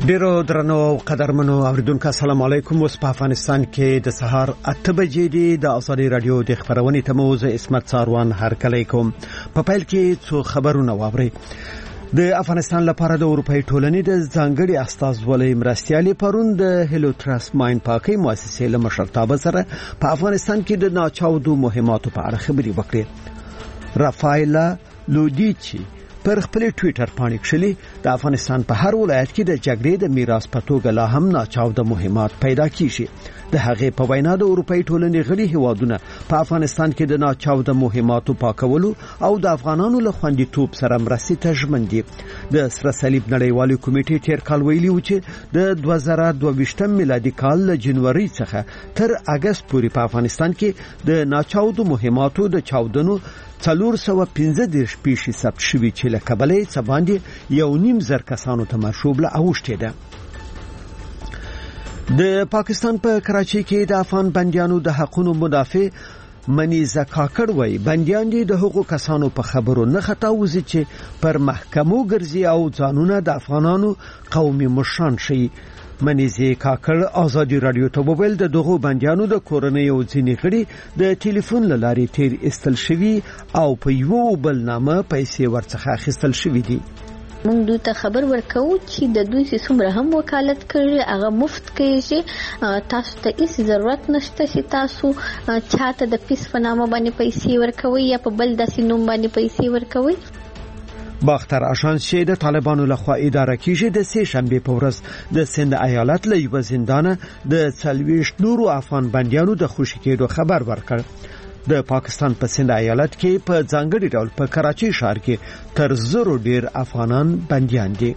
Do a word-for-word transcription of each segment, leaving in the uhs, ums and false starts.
ډیرو درنو او قدرمنو اوریدونکو السلام علیکم. اوس په افغانستان کې د سهار اته بجې دي. د آزادي رادیو د خبرونې تموز اسمت ساروان هرکلی کوم. په پیل کې څو خبرونه واوري. د افغانستان لپاره د اروپאי ټولنې د ځانګړي استازولۍ مرستیالي پرون د هیلو ترست ماین پاکي مؤسسې له مشرتابه سره په افغانستان کې د ناچاودو مهماتو په اړه خبري وکړي. رافایلا لودیچی پر خپل ټوئیټر باندې کښلي د افغانستان په هر ولایت کې د جګړې د میراث په توګه لا هم ناچاوده مهمات پیدا کیږي. د هغې په وینا د اروپאי ټولنې غړي هیوادونه په افغانستان کې د ناچاوده مهماتو پاکولو او د افغانانو له خوندیتوب سره مرستې ته ژمن دي. د سره صلیب نړیوالې کمیټې تیر کال ویلي و چې د دوه زره دوه ویشتم میلادي کال له جنوري څخه تر اگست پورې په افغانستان کې د ناچاودو مهماتو د چاودنو څلور سوه پنځه دېرش پیښې ثبت شوي چې له کبله یې څه باندې یو نیم زر کسانو ته مرشوبله اوښتې ده. د پاکستان په کراچۍ کې د افغان بندیانو د حقونو مدافع منیزه کاکړ وایي بندیان دي د هغو کسانو په خبرو نه خطاوزي چې پر محکمو ګرځي او ځانونه د افغانانو قومي مشران شي. منیزه کاکړ آزادي رادیو ته وویل د دغو بندیانو د کورنۍ او ځینې غړي د ټلیفون له لارې تیر ایستل شوي او په یو بل نامه پیسې ورڅخه اخیستل شوي دي. موږ دوی ته خبر ورکو چې د دوی څومره هم وکالت کړي هغه مفت کېږي. تاسو ته هیڅ ضرورت نشته چې تاسو چاته د پیس په نامه باندې پیسې ورکوي یا په بل داسې نوم باندې پیسې ورکوي. باختر آشانس چې د طالبانو لخوا اداره کیږي د سه شنبه په ورځ د سند ایالت له یو زندان د څلوېښت نورو افغان بندیانو د خوشي کېدو خبر ورکړ. د پاکستان په سند ایالت کې په ځانګړي ډول په کراچۍ ښار کې تر زرو ډیر افغانان بندیان دي.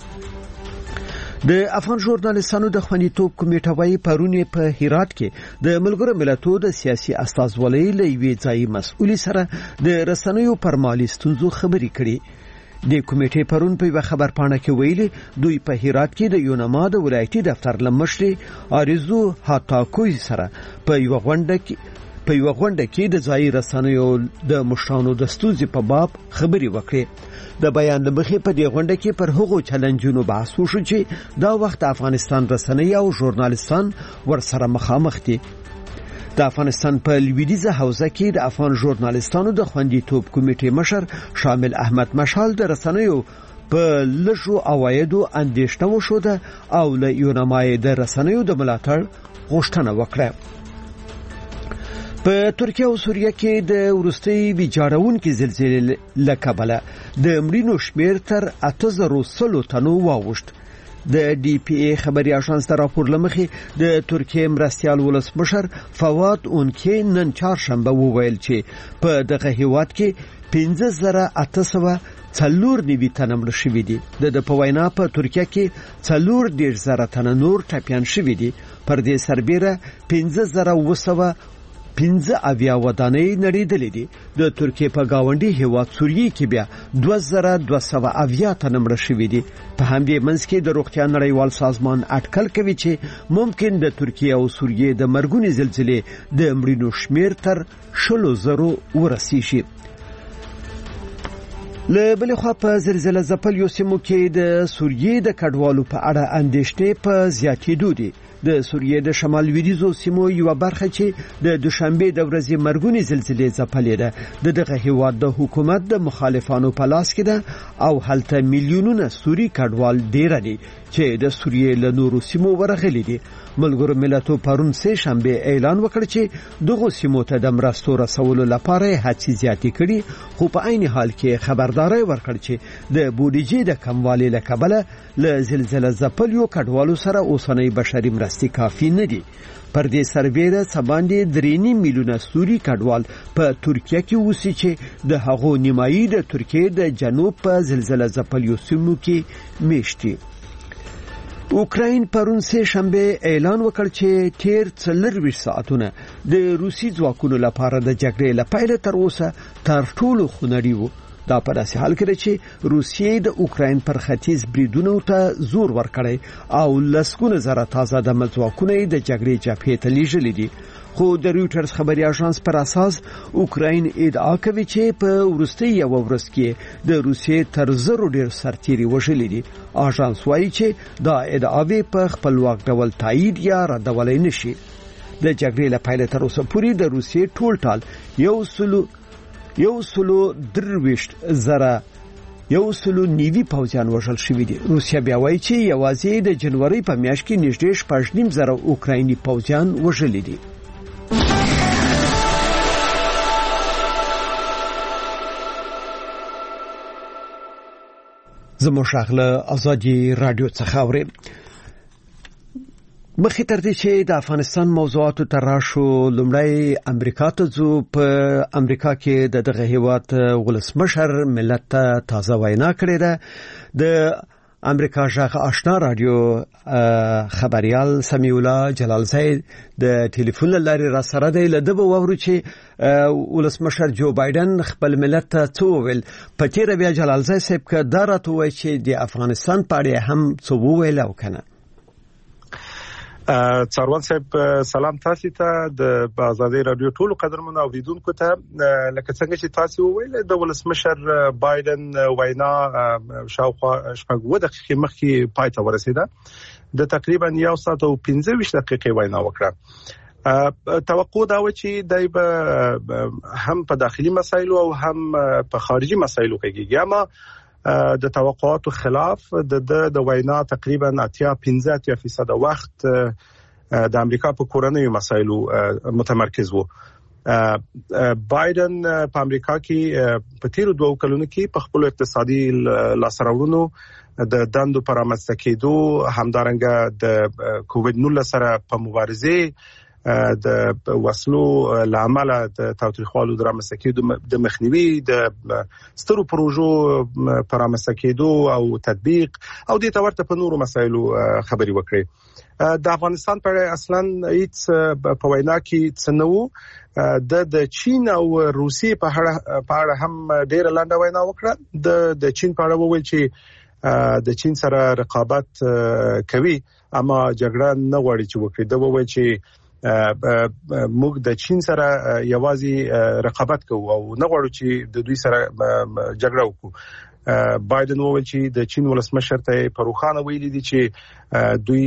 د افغان ژورنالیستانو د خوندیتوب کمیټه وايي پرون په هرات کې د ملګرو ملتونو د سیاسي استازولۍ له یوې ځایي مسؤلې سره د رسنیو پر مالي ستونزو خبرې کړي. د کمیټې پرون په یو خبر پاڼه کې ویلي دوی په هرات کې د یونما د ولایتي دفتر لمشري آرزو هاتاکوي سره په یو غونډه کې په یو غونډه کې د ځایي رسنیو د مشرانو د ستونزې په باب خبرې وکړي. د بیان لمخې په دې غونډه کې پر هغو چلنجونو بحث وشو چې دا وخت افغانستان رسنۍ او ژورنالیستان ورسره مخامخ دي. د افغانستان په لویدیځه حوزه کې د افغان ژورنالیستانو د خوندیتوب کمیټې مشر شامل احمد مشال د رسنیو په لږو عوایدو اندېښنه وښوده او له یونمای د رسنیو د ملاتړ غوښتنه وکړه. په ترکیه او سوریه کې د وروستي ویجاړونکو زلزلې له کبله د مړینو شمېر تر اته زره سلو تنو واوښت. د ډي پی ای خبري اژانس د راپور لمخې د ترکیه مرستیال ولسمشر فواد اونکي نن چهارشنبه وویل چې په دغه هیواد کې پنځه زره اته سوه څلور نوي تنه مړه شوي دي. د په وینا په ترکیه کې څلور دېرش زره تنه نور ټپیان شوي دي. پر دې سربیره پنځه زره اوه سوه پنځه اویا ودانۍ نړیدلې دي. د ترکیه په گاونډي هیواد سوریه کې بیا دوه زره دوه سوه اویا تنه مړه شوي دي. په همدې منځ کې د روغتیا نړیوال سازمان اټکل کوي چې ممکن د ترکیه او سوریه د مرګونې زلزلې د مړینو شمېر تر شلو زرو ورسیږي. له بلې خوا په زلزله ځپلیو سیمو کې د سوریې د کډوالو په اړه اندېښنې په زیاتېدو دي. د سوریې د شمال لویدیځو سیمو یو برخه چې د دوشنبه د ورځې مرګونی زلزلې ځپلې ده د دغه هیواد د حکومت د مخالفانو په لاس کې ده او هلته میلیونونه سوري کډوال ډیر دي چې د سوریې له نورو سیمو ورغلي دي. ملګرو ملتونو پرون سه شنبه اعلان وکړ چې دغه سیمو ته د مرستو رسولو لپاره هڅې زیاتې کړي، خو په عین حال کې خبرداري ورکړ چې د بودیجې د کموالي له کبله له زلزلې ځپلیو کډوالو سره اوسنۍ بشري مرستې کافي نه دي. پر دې سربېره سباندې درې نیم میلیونه سوري کډوال په ترکیه کې اوسي چې د هغو نیمایي د ترکیه د جنوب په زلزلې ځپلیو سیمو کې میشتي. اوکراین پرون سه شنبه اعلان وکړ چې تیر څلورویشت ساعتونه د روسي ځواکونو لپاره د جګړې لپاره تر اوسه تر ټولو خونړي وو. دا په داسې حال کې چې روسیې د اوکراین پر ختیځ بریدونو ته زور ورکړی او لسګونه زره تازه د ځواکونه د جګړې جبهې ته لیږلي دي. خو د رويټرز خبري اژانس پر اساس اوکراین ادعا کوي چې په ورستي یو ورځ کې د روسیې تر زرو ډیر سرتيري وژلي دي. اژانس وايي چې دا ادعاوې په خپلواک ډول تایید یا ردولای نشي. د جګړې له پیل تر اوسه پورې د روسیې ټول ټال یو سلو یو سلو درويشت زره یو سلو نیوي پوځیان وژل شوي دي. روسیا بیا وایي چې یوازې د جنوري په میاشت کې نږدې شپږ نیم زره اوکرایني پوځیان وژلي دي. زموږ شغله ازادي رادیو څخه اوري. مخې تر دې چې د افغانستان موضوعاتو ته راشو، لومړی امریکا ته ځو. په امریکا کې د دغه هیواد ولسمشر ملت ته تازه وینا کړې ده. د امریکا ژغ آشنا رادیو خبريال سمیع الله جلالزی د ټلیفون لارې را سره دی. له دبه وورو چې ولسمشر جو بایدن خپل ملت ته څه وویل. په تیر بیا جلالزی صاحب که دا راته وایي چې د افغانستان په اړه هم څه وویل او کنه. څاروان صاحب سلام تاسو ته، د آزادي رادیو ټولو قدرمنو اوریدونکو ته. لکه څنګه چې تاسو وویل د ولسمشر بایدن وینا شاوخوا شپږ دقیقې مخکې پای ته ورسیده. د تقریبا یو ساعت او پنځه ویشت دقیقې وینا وکړه. توقع دا و چې دای به هم په داخلي مسایلو او هم په خارجي مسایلو کې اما د توقعاتو خلاف د د وینا تقریبا اتیا پنځه فیصد وخت د امریکا په کورنیو مسایلو متمرکز وو. بایدن په امریکا کې په تیرو دوه کلونو کې په خپل اقتصادي لاسراوړونو د دندو پرامسته کېدو، همدارنګه د کووډ نولس سره په مبارزه د وسلو لامل د تاوتریخوالو د رامنځته کېدو د مخنیوي د سترو پروژو پرامسته کېدو او تطبیق او د تورته په نورو مسایلو خبري وکړي. د افغانستان په اړه اصلا هیڅ په وینا کې څه نه وو. د د چین او روسیې په اړه هم ډېر لاندې وینا وکړه. د د چین په اړه وویل چې د چین سره رقابت کوي اما جګړه نه غواړي چې وکړي. دا وویل چې موږ د چین سره یوازې رقابت کوو او نه غواړو چې د دوی سره جګړه وکړو. بایدن وویل چې د چین ولسمشر ته په روخانه ویلي دي چې دوی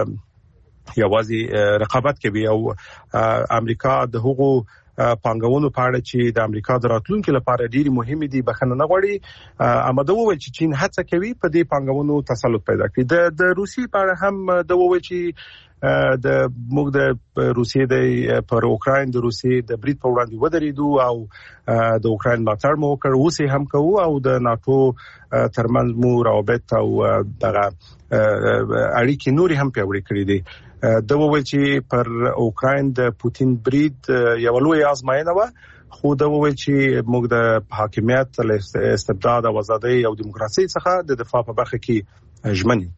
یوازې رقابت کوي او امریکا د هغو پانګونو په اړه چې د امریکا د راتلونکو لپاره ډېری مهمه دي بخنه نه غواړي. اما دا وویل چې چین هڅه کوي په دې پانګونو تسلط پیدا کړي. د د روسي په اړه هم دا وویل چې د موږ د روسیې د پر اوکراین د روسیې د برید په وړاندې ودرېدو او د اوکراین ملاتړ مو وکړ، اوس یې هم کوو او د ناتو ترمنځ مو روابط او دغه اړیکې نورې هم پیاوړې کړې دي. دا وویل چې پر اوکراین د پوتین برید یو لوی آزموینه وه، خو دا وویل چې موږ د حاکمیت، استبداد او ازادۍ او دیموکراسي څخه د دفاع په برخه کې ژمن یو.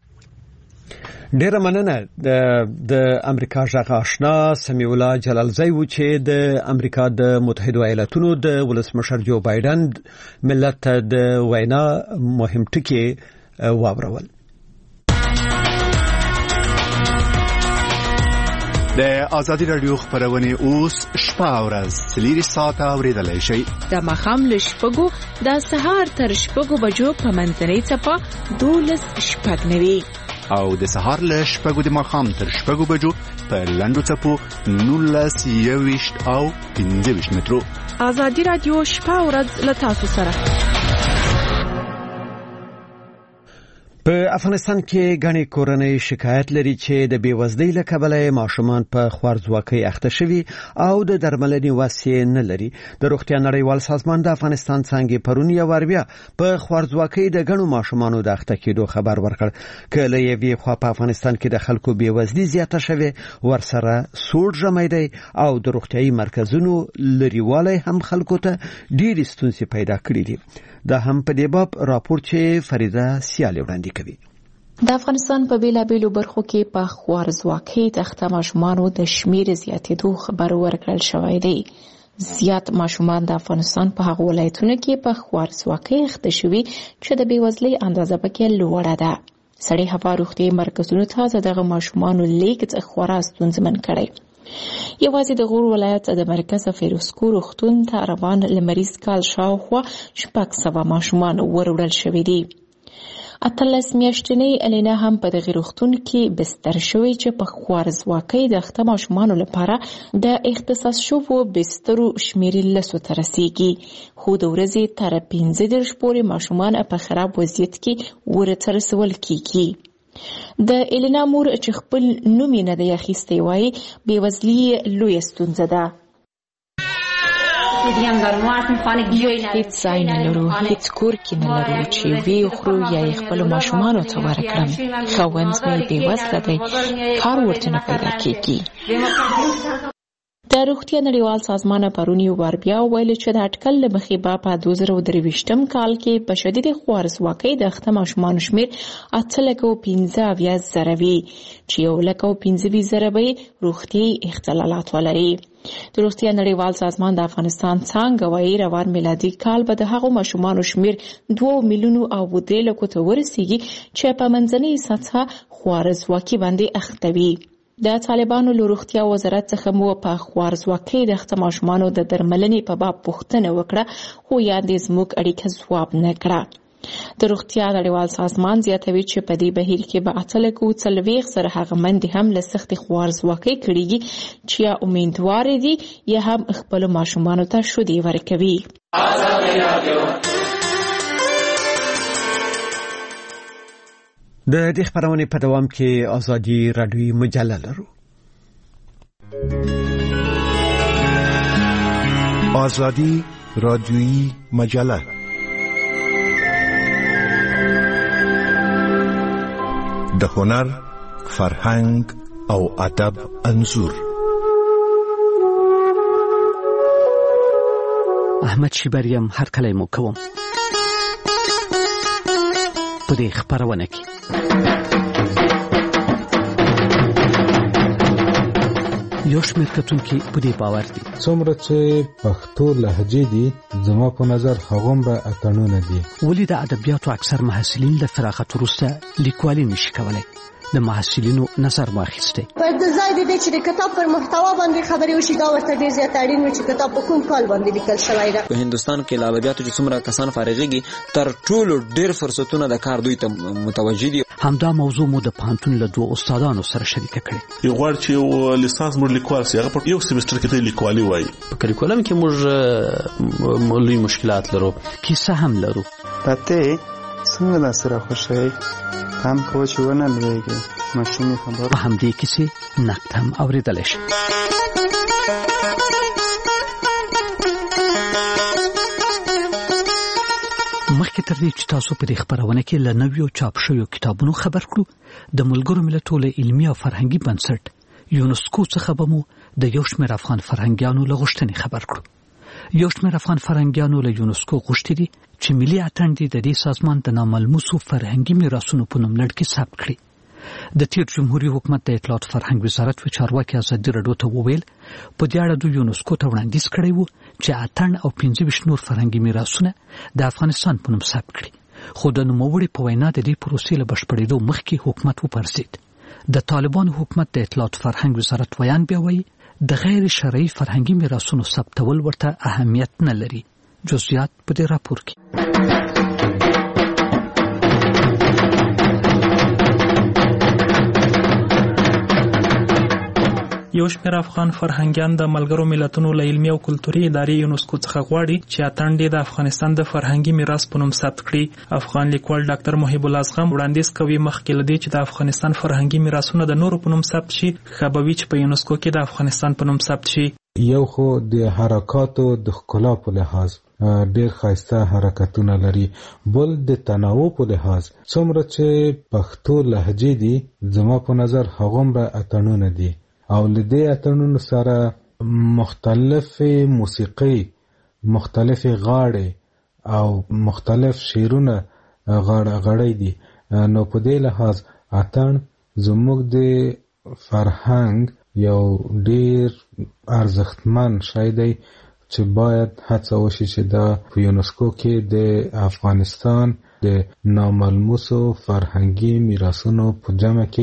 ډیره مننه. د د امریکا ژغ آشنا سمیع الله جلالزی و چې د امریکا د متحده ایالاتونو د ولسمشر جو بایدن ملت ته د وینا مهم ټکي واورول. د آزادي رادیو خبرونه اوس شپه ورځ څلور ساعته اوریدلای شئ. د ماښام له شپږو د سهار تر شپږو بجو په منځنۍ څپه دولس شپږ نوي او د سهار له شپږو د ماښام تر شپږو بجو په لنډو څپو نولس یوویشت او پنځه ویشت مترو. آزادي رادیو شپه ورځ له تاسو سره. په افغانستان کې غني کورنۍ شکایت لري چې د بیوزلۍ له کبله ماشومان په خوارځواکۍ اخته شوي او د درملنې وسیله نه لري. د روغتیا نړیوال سازمان د افغانستان څنګه پرون یو وربیا په خوارځواکۍ د غنو ماشومانو د اخته کېدو خبر ورکړ. کله یوې خوا په افغانستان کې د خلکو بیوزلۍ زیاته شوه، ورسره سوړ جمعیدي او د روغتیايي مرکزونو لريواله هم خلکو ته ډېر ستونزې پیدا کړې دي. دا هم په دې باب راپور چې فریده سیالي وړاندې کوي. د افغانستان په بیلابیلو برخو کې په خوارځواکۍ د اخته ماشومانو د شمیر زیاتېدو خبر ورکړل شوی دی. زیات ماشومان د افغانستان په هغو ولایتونو کې په خوارځواکۍ اخته شوي چې د بیوزلۍ اندازه پکې لوړه ده. سړې هوا روغتیايي مرکزونو ته دغه ماشومانو لیږد خورا ستونزمن کړی. یوازې د غور ولایت د مرکز فیروزکوه روغتون ته روان لمریز کال شاوخوا شپږ سوه ماشومان وروړل شوي دي. اتلس میاشتنۍ الینا هم په دغه روغتون کې بستر شوې چې په خوارزواکۍ د اخته ماشومانو لپاره د اختصاص شوو بسترو شمېر لسو ته رسیږي، خو د ورځې تر پنځه دېرش پورې ماشومان په خراب وضعیت کې ورته رسول کیږي. د الینا مور چې خپل نوم یې نه دی اخیستی وایي بېوزلي لویه ستونزه ده. هیڅ ځای نه لرو، هیڅ کور کې نه لرو چې ویې خورو یا یې خپلو ماشومانو ته ورکړم. خاوند مې بېوزله دی، کار ورته نه پیدا کېږي. د روغتیا نړیوال سازمان پرون یو بار بیا وویل چې د اټکل له مخې به په دوه زره درویشتم کال کې په شدید خوارزواکۍ د اخته ماشومانو شمېر اته لکه او پنځه اویا زره وي، چې یو لکه او پنځه ویشت زره به یې روغتیایي اختلالات ولري. د روغتیا نړیوال سازمان د افغانستان څانګه وایي روان میلادي کال به د هغو ماشومانو شمېر دوه میلیونو او درې لکو ته ورسیږي چې په منځنۍ سطحه خوارزواکي باندې اخته وي. د طالبانو له روغتیا وزارت څخه مو په خوارزواکۍ د اخته ماشومانو د درملنې په باب پوښتنه وکړه، خو یاندې زموږ اړیکه ځواب نه کړه. د روغتیا نړیوال سازمان زیاتوي چې په دې بهیر کې به اته لکه او څلوېښت زره هغه میندې هم له سختې خوارزواکۍ کړېږي چې یا امیدوارې دي یا هم خپلو ماشومانو ته شیدې ورکوي. د دې خبرونې په دوام کې ازادي رادیوي مجله لرو. ازادي رادیوي مجله د هنر، فرهنګ او ادب انځور. احمد شیبریم هر کله مو کوم په دې خبرونه کې یو شمېر کتونکي په دې باور دي څومره چې پښتو لهجې دي زما په نظر هغومره اتڼونه دي. ولې د ادبیاتو اکثر محصلین له فراغت وروسته لیکوالي نشي کولی؟ د محصلینو نظر واخیسته. په د ځای د دې چې د کتاب پر محتوا باندې خبرې وشي دا ورته ډېر زیات اړین و چې کتاب په کوم کال باندې لیکل شوی ده. په هندستان کې له ادبیاتو چې څومره کسان فارغېږي تر ټولو ډېر فرصتونه د کار دوی ته متوجه دي. همدا موضوع مو د پوهنتون له دوه استادانو سره شریکه کړې. یو غواړي چې یو لیسانس موږ لیکوال سي، هغه په یو سیمستر کې ته لیکوالي وایي. په کریکولم کې موږ لوی مشکلات لرو، کیسه هم لرو. پته څنګه د سره خوشي هم کوچ ونه لږه ماشومې خبر په همدې کیسه نقد هم اوریدل شي. مخکې تر دې چې تاسو په دې خبرونه کې له نویو چاپ شویو کتابونو خبر کړو، د ملګرو ملتونو علمي او فرهنګي بنسټ یونسکو څخه به مو د یو شمېر افغان فرهنګیانو له غوښتنې خبر کړو. یو شمېر افغان فرهنګیانو له یونسکو غوښتي دي چې ملي اتڼ دې د دې سازمان د ناملموسو فرهنګي میراثونو په نوم لړ کې ثبت کړي. د تیر جمهوریت حکومت د اطلاعات فرهنګ وزارت و چارواکي ازادي راډیو ته وویل په دې اړه د یونسکو ته وړاندیز کړی و چې اتڼ او پنځه ویشت نور فرهنګي میراثونه د افغانستان په نوم ثبت کړي، خو د نوموړي په وینا د دې پروسې له بشپړېدو مخکې حکومت وپرځېد. د طالبانو حکومت د اطلاعات فرهنګ وزارت ویان بیا وایي د غیر شرعي فرهنګي میراثونو ثبتول ورته اهمیت نه لري. جزئیات په دې راپور کې. یو شمېر افغان فرهنګیان د ملګرو ملتونو له علمي او کلتوري ادارې یونسکو څخه غواړي چې اتڼ دې د افغانستان د فرهنګي میراث په نوم ثبت کړي. افغان لیکوال ډاکټر محب الله اصغم وړاندیز کوي مخکې له دې چې د افغانستان فرهنګي میراثونه د نورو په نوم ثبت شي، ښه به وي چې په یونسکو کې د افغانستان په نوم ثبت شي. یو خو د حرکاتو د ښکلا په لحاظ ډېر ښایسته حرکتونه لري، بل د تنوع په لحاظ څومره چې پښتو لهجې دي زما په نظر هغومره اتڼونه دي او لدې اتڼونو سره مختلف موسیقي، مختلف غاړې او مختلف شعرونه غړي دي. نو په دې لحاظ اتڼ زموږ د فرهنګ یو ډېر ارزښتمن شی دی چې باید هڅه وشي چې دا په یونسکو کې د افغانستان د ناملموسو فرهنګي میراثونو په جمع کې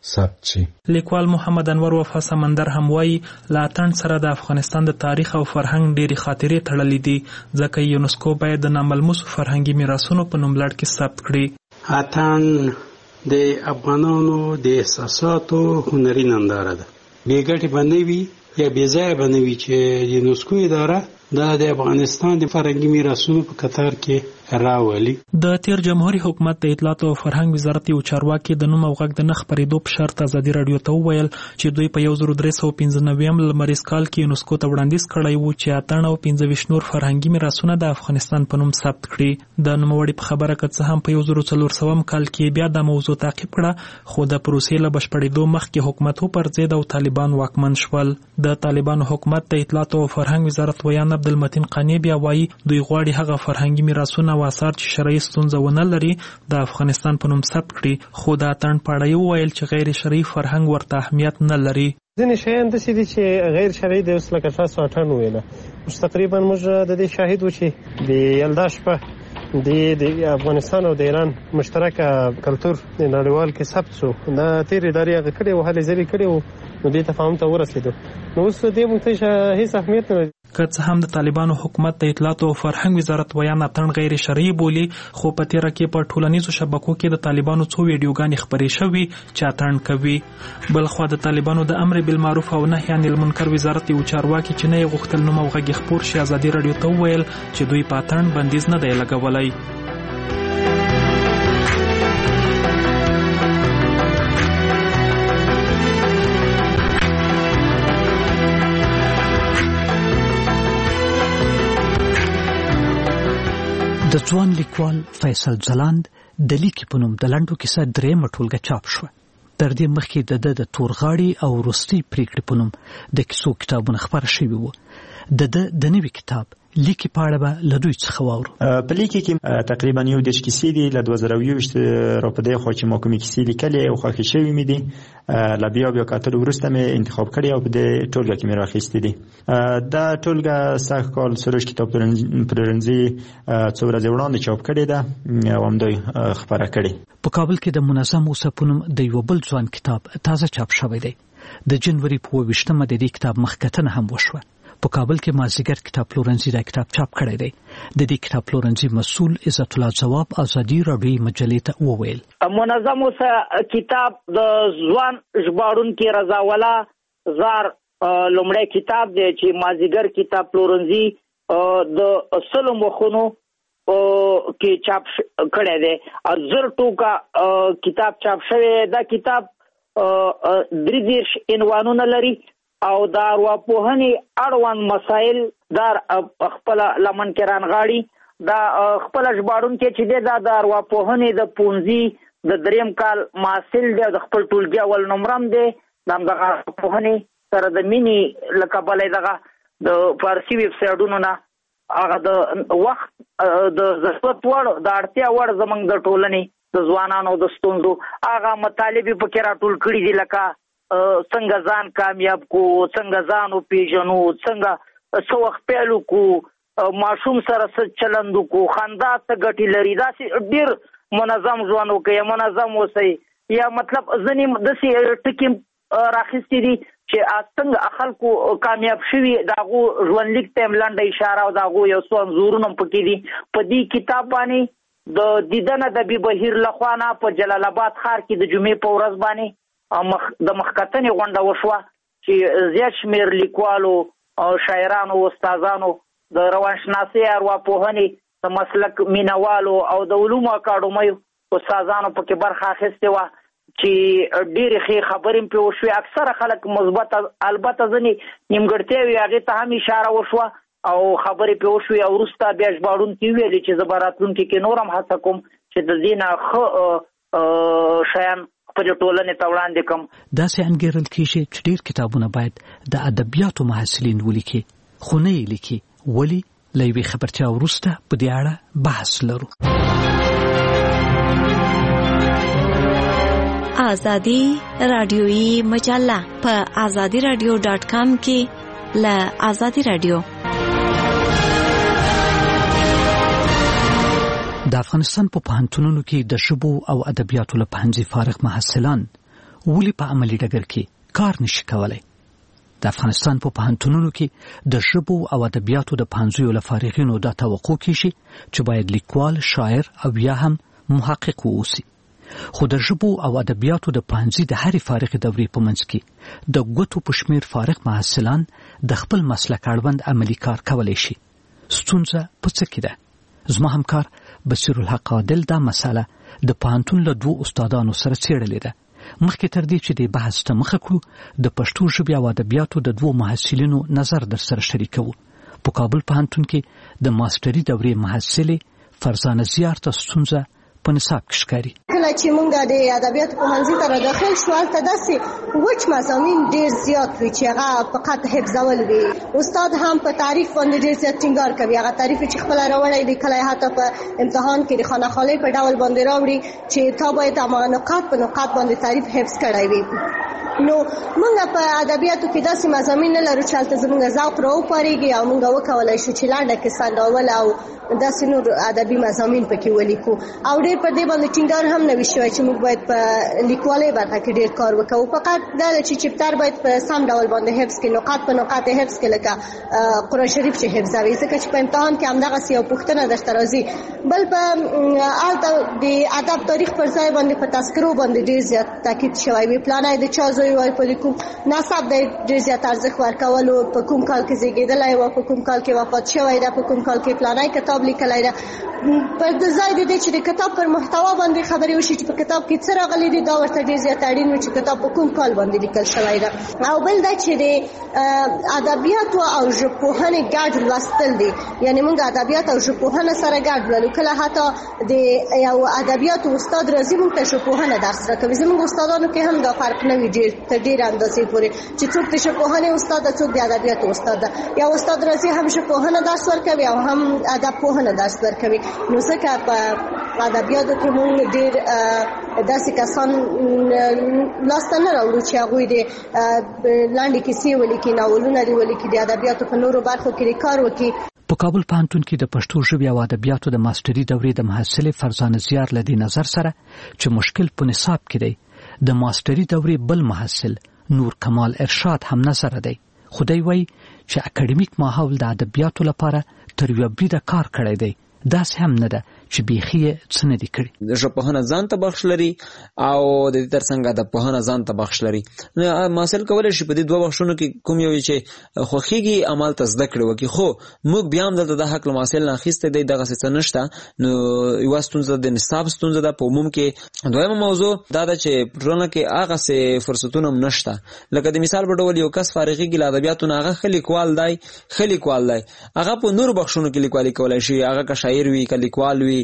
ثبت شي. لیکوال محمد انور وفا سمندر هم وایي له اتڼ سره د افغانستان د تاریخ او فرهنګ ډېرې خاطرې تړلې دي، ځکه یونسکو باید د ناملموسو فرهنګي میراثونو په نوملړ کې ثبت کړي. اتڼ د افغانانو د احساساتو هنري ننداره ده. بې ګټې به نه وي یا بې ځایه به نه وي چې یونسکو اداره دا د افغانستان د فرهنګي میراثونو په کتار کې راولي. د تیر جمهوریت حکومت د اطلاعات او فرهنګ وزارت یو چارواکي د نوم او غږ د نه خپرېدو په شرط ازادي راډیو ته وویل چې دوی په یو زر درې سوه پنځه نوي لمریز کال کې یونسکو ته وړاندیز کړی و چې اتڼ او پنځه ویشت نور فرهنګي میراثونه د افغانستان په نوم ثبت کړي. د نوموړي په خبره که څه هم په یو زر څلور سوه کال کې بیا د موضوع تعقیب کړه، خو د پروسې له بشپړېدو مخکې حکومت وپرځېد او طالبان واکمن شول. د طالبانو حکومت د اطلاعات او فرهنګ وزارت ویان عبدالمتین قانی بیا وایي دوی غواړي هغه فرهنګي میراثونه او آثار چې شرعي ستونزه ونه لري د افغانستان په نوم ثبت کړي، خو د اتڼ په اړه یې وویل چې غیر شرعي فرهنګ ورته اهمیت نه لري. ځینې شیان داسې دي چې غیر شرعي دی. اوس لکه تاسو اتڼ وویله، اوس تقریبا موږ د دې شاهد وو چې د یلدا شپه د افغانستان او د ایران مشترکه کلتور نړیوال کې ثبت شو. دا تیر ادارې هغه کړی و، هلې ځلې کړی و، نو دې تفاهم ته ورسېدو. نو اوس دې موږ ته هېڅ اهمیت نه لري. که څه هم د طالبانو حکومت د اطلاعات او فرهنګ وزارت ویان اتڼ غیر شرعي بولي، خو په تیره کې په ټولنیزو شبکو کې د طالبانو څو ویډیوګانې خپرې شوي چې اتڼ کوي. بلخوا د طالبانو د امر بالمعروف او نهي عن المنکر وزارت یو چارواکي چې نه یې غوښتل نوم او غږ خپور شي ازادي راډیو ته وویل چې دوی په اتڼ بندیز نه دی لګولی. د ځوان لیکوال فیصل ځلاند د لیکي په نوم د لنډو کیسه درېیمه ټولګه چاپ شوه. تر دې مخکې د ده د تورغاړي او وروستۍ پریکړې په نوم د کیسو کتابونه خپاره شوي وو. د ده د نوي کتاب لیکي په اړه به له دوی څخه واورو. په لیکي کې تقریبا یو دېرش کیسې دي. له دوه زره یوویشت راپدې خوا چې ما کومې کیسې لیکلې او خوښې شوې مې دي، له بیا بیا کتلو وروسته مې انتخاب کړې او په دې ټولګه کې مې راخیستې دي. دا ټولګه سږ کال سروش کتاب پلورنځي څو ورځې وړاندې چاپ کړې ده او همدوی خپره کړې. په کابل کې د منظم اوسه په نوم د یو بل ځوان کتاب تازه چاپ شوی دی. د جنوري په اووه ویشتمه د دې کتاب مخکتنه هم وشوه. په کابل کې مازیګر کتاب پلورنځي دا کتاب چاپ کړی دی. د دې کتاب پلورنځي مسؤل عزت الله جواب ازادي راډیو مجلې ته وویل منظم اوسه کتاب د ځوان ژباړونکي رضا ولا زار لومړی کتاب دی چې مازیګر کتاب پلورنځي د سلو مخونو کې چاپ کړی دی. زر ټوکه کتاب چاپ شوی. دا کتاب درې دېرش عنوانونه لري او د ارواپوهنې اړوند مسایل دا خپل لمن کې رانغاړي. دا خپل ژباړونکی چې دی دا د ارواپوهنې د پونځي د دریم کال محصل دی او د خپل ټولګي اول نمرم دی. د همدغه ارواپوهنې سره د مینې له کبله یې دغه د فارسي ویبسایټونو نه هغه د وخت د ضرورت وړ د اړتیا وړ زموږ د ټولنې د ځوانانو د ستونزو هغه مطالبې پکې راټول کړي دي، لکه څنګه ځان کامیاب کو، څنګه ځان وپېژنو، څنګه څه وخت پیل وکړو، ماشوم سره څه چلند وکړو، خندا څه ګټې لري. داسې ډېر منظم ژوند وکړئ، منظم اوسئ. یا مطلب ځینې داسې ټکي راخیستې دي چې څنګه خلکو کامیاب شوي د هغو ژوندلیک ته یې لنډه اشاره او د هغو یو څو انځورونه هم پکې دي. په دې کتاب باندې د دیدن ادبي بهیر لخوا نه په جلال آباد ښار کې د جمعې په ورځ باندې مخ د مخکتنې غونډه وشوه چې زیات شمېر لیکوالو او شاعرانو او استادانو د روانشناسۍ ارواپوهنې د مسلک مینوالو او د علومو اکاډمیو استادانو پکې برخه اخیستې وه چې ډېرې ښې خبرې پرې وشوې. اکثره خلک مثبت، البته ځینې نیمګړتیاوې هغې ته هم اشاره وشوه او خبرې پرې وشوې او وروسته بیا ژباړونکي ویلي چې زه به راتلونکي کې نور هم هڅه کوم چې د دې نه ښه شیان خپلې ټولنې ته وړاندې کړم. داسې انګېرل کېږي چې ډېر کتابونه باید د ادبیاتو محصلین ولیکي، خو نه یې لیکي. ولې؟ له یوې خبرتیا وروسته په دې اړه بحث لرو. آزادي راډیویي مجله په آزادي راډیو ډاټ کام کې له آزادي راډیو. د افغانستان په پوهنتونونو کې د ژبو او ادبیاتو له پوهنځي فارغ محصلان ولې په عملي ډګر کې کار نشي کولای. د افغانستان په پوهنتونونو کې د ژبو او ادبیاتو د پوهنځیو له فارغینو دا توقع کیږي چې باید لیکوال، شاعر او یا هم محقق واوسي. خو د ژبو او ادبیاتو د پوهنځي د هرې فارغې دورې په منځ کې د ګوتو په شمیر فارغ محصلان د خپل مسلک اړوند عملي کار کولی شي. ستونزه په څه کې ده؟ زما همکار بصیر الحق عادل دا مسله د پوهنتون له دوو استادانو سره څېړلې ده. مخکې تر دې چې د بحث ته مخه کړو د پښتو ژبې او ادبیاتو د دوو محصلینو نظر در سره شریکوو. په کابل پوهنتون کې د ماستري دورې محصلې فرزانه زیار ته ستونزه په نصاب کې ښکاري. کله چې مونږ د ادبیاتو پوهنځي ته داخل شو هلته داسې وچ مضامین ډېر زیات وي چې هغه فقط حفظول وي. استاد هم په تعریف باندې ډېر زیات ټینګار کوي. هغه تعریف چې خپله راوړی دی کله حتی په امتحان کې د خانهخوالۍ په ډول باندې راوړي چې تا باید هماغه نقاط په نقاط باندې تعریف حفظ کړی وي. نو مونږ په ادبیاتو کې داسې مضامین نه لرو چې هلته زموږ ذوق راوپارېږي او مونږ وکولی شو چې لنډه کیسه، ناول او داسې نور ادبي مضامین پکې ولیکو. او ډېر پر دې باندې ټینګار هم نه وي شوی چې موږ باید په لیکوالۍ برخه کې ډېر کار وکړو. فقط دا ده چې چپټر باید په سم ډول باندې حفظ کړي، نقاط په نقاط حفظ کړي لکه قرآن شریف چې حفظوي، ځکه چې په امتحان کې همدغسې یو پوښتنه درته راځي. بل په هلته د ادب تاریخ پر ځای باندې په تذکرو باندې ډېر زیات تاکید شوی وي. پلانی د چا زوی وای په لیکو، نسب د ډېر زیات ارزښت ورکولو، په کوم کال کې زیږېدلی و، په کوم کال کې وفات شوی ده، په کوم کال کې پلانی کتاب لیکلی ده. پر د ځای د دې چې د کتاب پر محتوا باندې خبرې وشي چې په کتاب کې څه راغلي دي، دا ورته ډېر زیات اړین وي چې کتاب په کوم کال باندې لیکل شوی ده. او بل دا چې د ادبیاتو او ژبپوهنې ګډ لوستل دي، یعنې موږ ادبیات او ژبپوهنه سره ګډ لولو. کله حتی د یو ادبیاتو استاد راځي موږ ته ژبپوهنه درس راکوي. زموږ استادانو کې هم دا فرق نه وي ډېر تر ډېرې اندازې پورې چې څوک د ژبپوهنې استاد ده، څوک د ادبیاتو استاد ده. یو استاد راځي هم ژبپوهنه درس ورکوي او هم ادبپوهنه درس ورکوي. نو ځکه په ادبیاتو کې موږ ډېر داسې کسان لاسته نه راوړو چې هغوی د لنډې کیسې ولیکي، ناولونه دې ولیکي، د ادبیاتو په نورو برخو کې کار وکړي. په کابل پوهنتون کې د پښتو ژبې او ادبیاتو د ماستري دورې د محصلې فرزانه زیار له دې نظر سره چې مشکل په نصاب کې دی، د ماستري دورې بل محصل نور کمال ارشاد هم نظر دی. خو دی وایي چې اکاډمیک ماحول د ادبیاتو لپاره تر یوه بریده کار کړی دی. داسې هم نه ده چې بیخي یې څه نه دي کړي. د ژبپوهنه ځان ته بخش لري او د دې ترڅنګ ادبپوهنه ځان ته بخش لري. محصل کولی شي په دې دوه بخشونو کې کوم یو چې خوښېږي عمل ته زده کړې وکړي. خو موږ بیا هم دلته دا حق له محصل نه اخیستی دی، دغسې څه نشته. نو یوه ستونزه د نصاب ستونزه ده. په عموم کې دویمه موضوع دا ده چې په ټولنه کې هغسې فرصتونه هم نشته. لکه د مثال په ډول یو کس فارغېږي له ادبیاتو نه، هغه ښه لیکوال دی ښه لیکوال دی هغه په نورو بخشونو کې لیکوالي کولی شي. هغه که شاعر وي که لیکوال وي،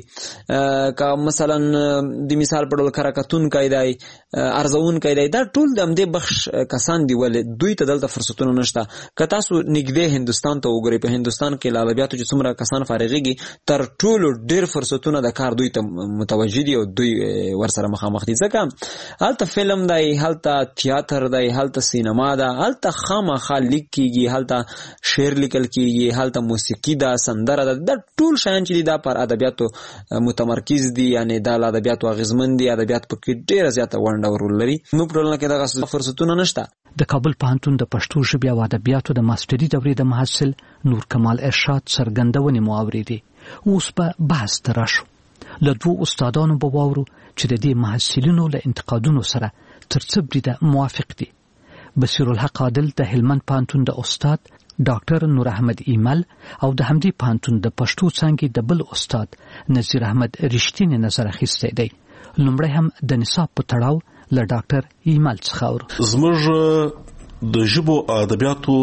که مثلا د مثال په ډول کراکتونکی دی، ارزونکی دی، دا ټول د همدې بخش کسان دي. ولې دوی ته دلته فرصتونه نشته. که تاسو نږدې هندوستان ته وګورئ، په هندوستان کې له ادبیاتو چې څومره کسان فارغېږي تر ټولو ډېر فرصتونه د کار دوی ته متوجه دي او دوی ورسره مخامخ دي. ځکه هلته فلم دی، هلته تیاتر دی، هلته سینما ده، هلته خامخا لیک کېږي، هلته شعر لیکل کېږي، هلته موسیقي ده، سندره ده. دا ټول شیان چې دي دا پر ادبیاتو متمرکز دي، یعنی دا له ادبیاتو اغېزمن دي. ادبیات پکې ډېره زیاته ونډه ورول لري. موږ په ټولنه کې دغه فرصتونه نشته. د کابل پوهنتون د پښتو ژبې او ادبیاتو د ماستري دورې د محصل نور کمال ارشاد څرګندونې مو اورېدې. اوس به بحث ته راشو. له دوو استادانو به واورو چې د دې محصلینو له انتقادونو سره تر څه بریده موافق دي. بصیر الحق عادل د هلمند پوهنتون د استاد ډاکټر نور احمد ایمل او د همدې پوهنتون د پښتو څانګې د بل استاد نذیر احمد رښتینی نظر اخیستی دی. لومړی هم د نصاب په تړاو له ډاکټر ایمل څخه اورو. زموږ د ژبو ادبیاتو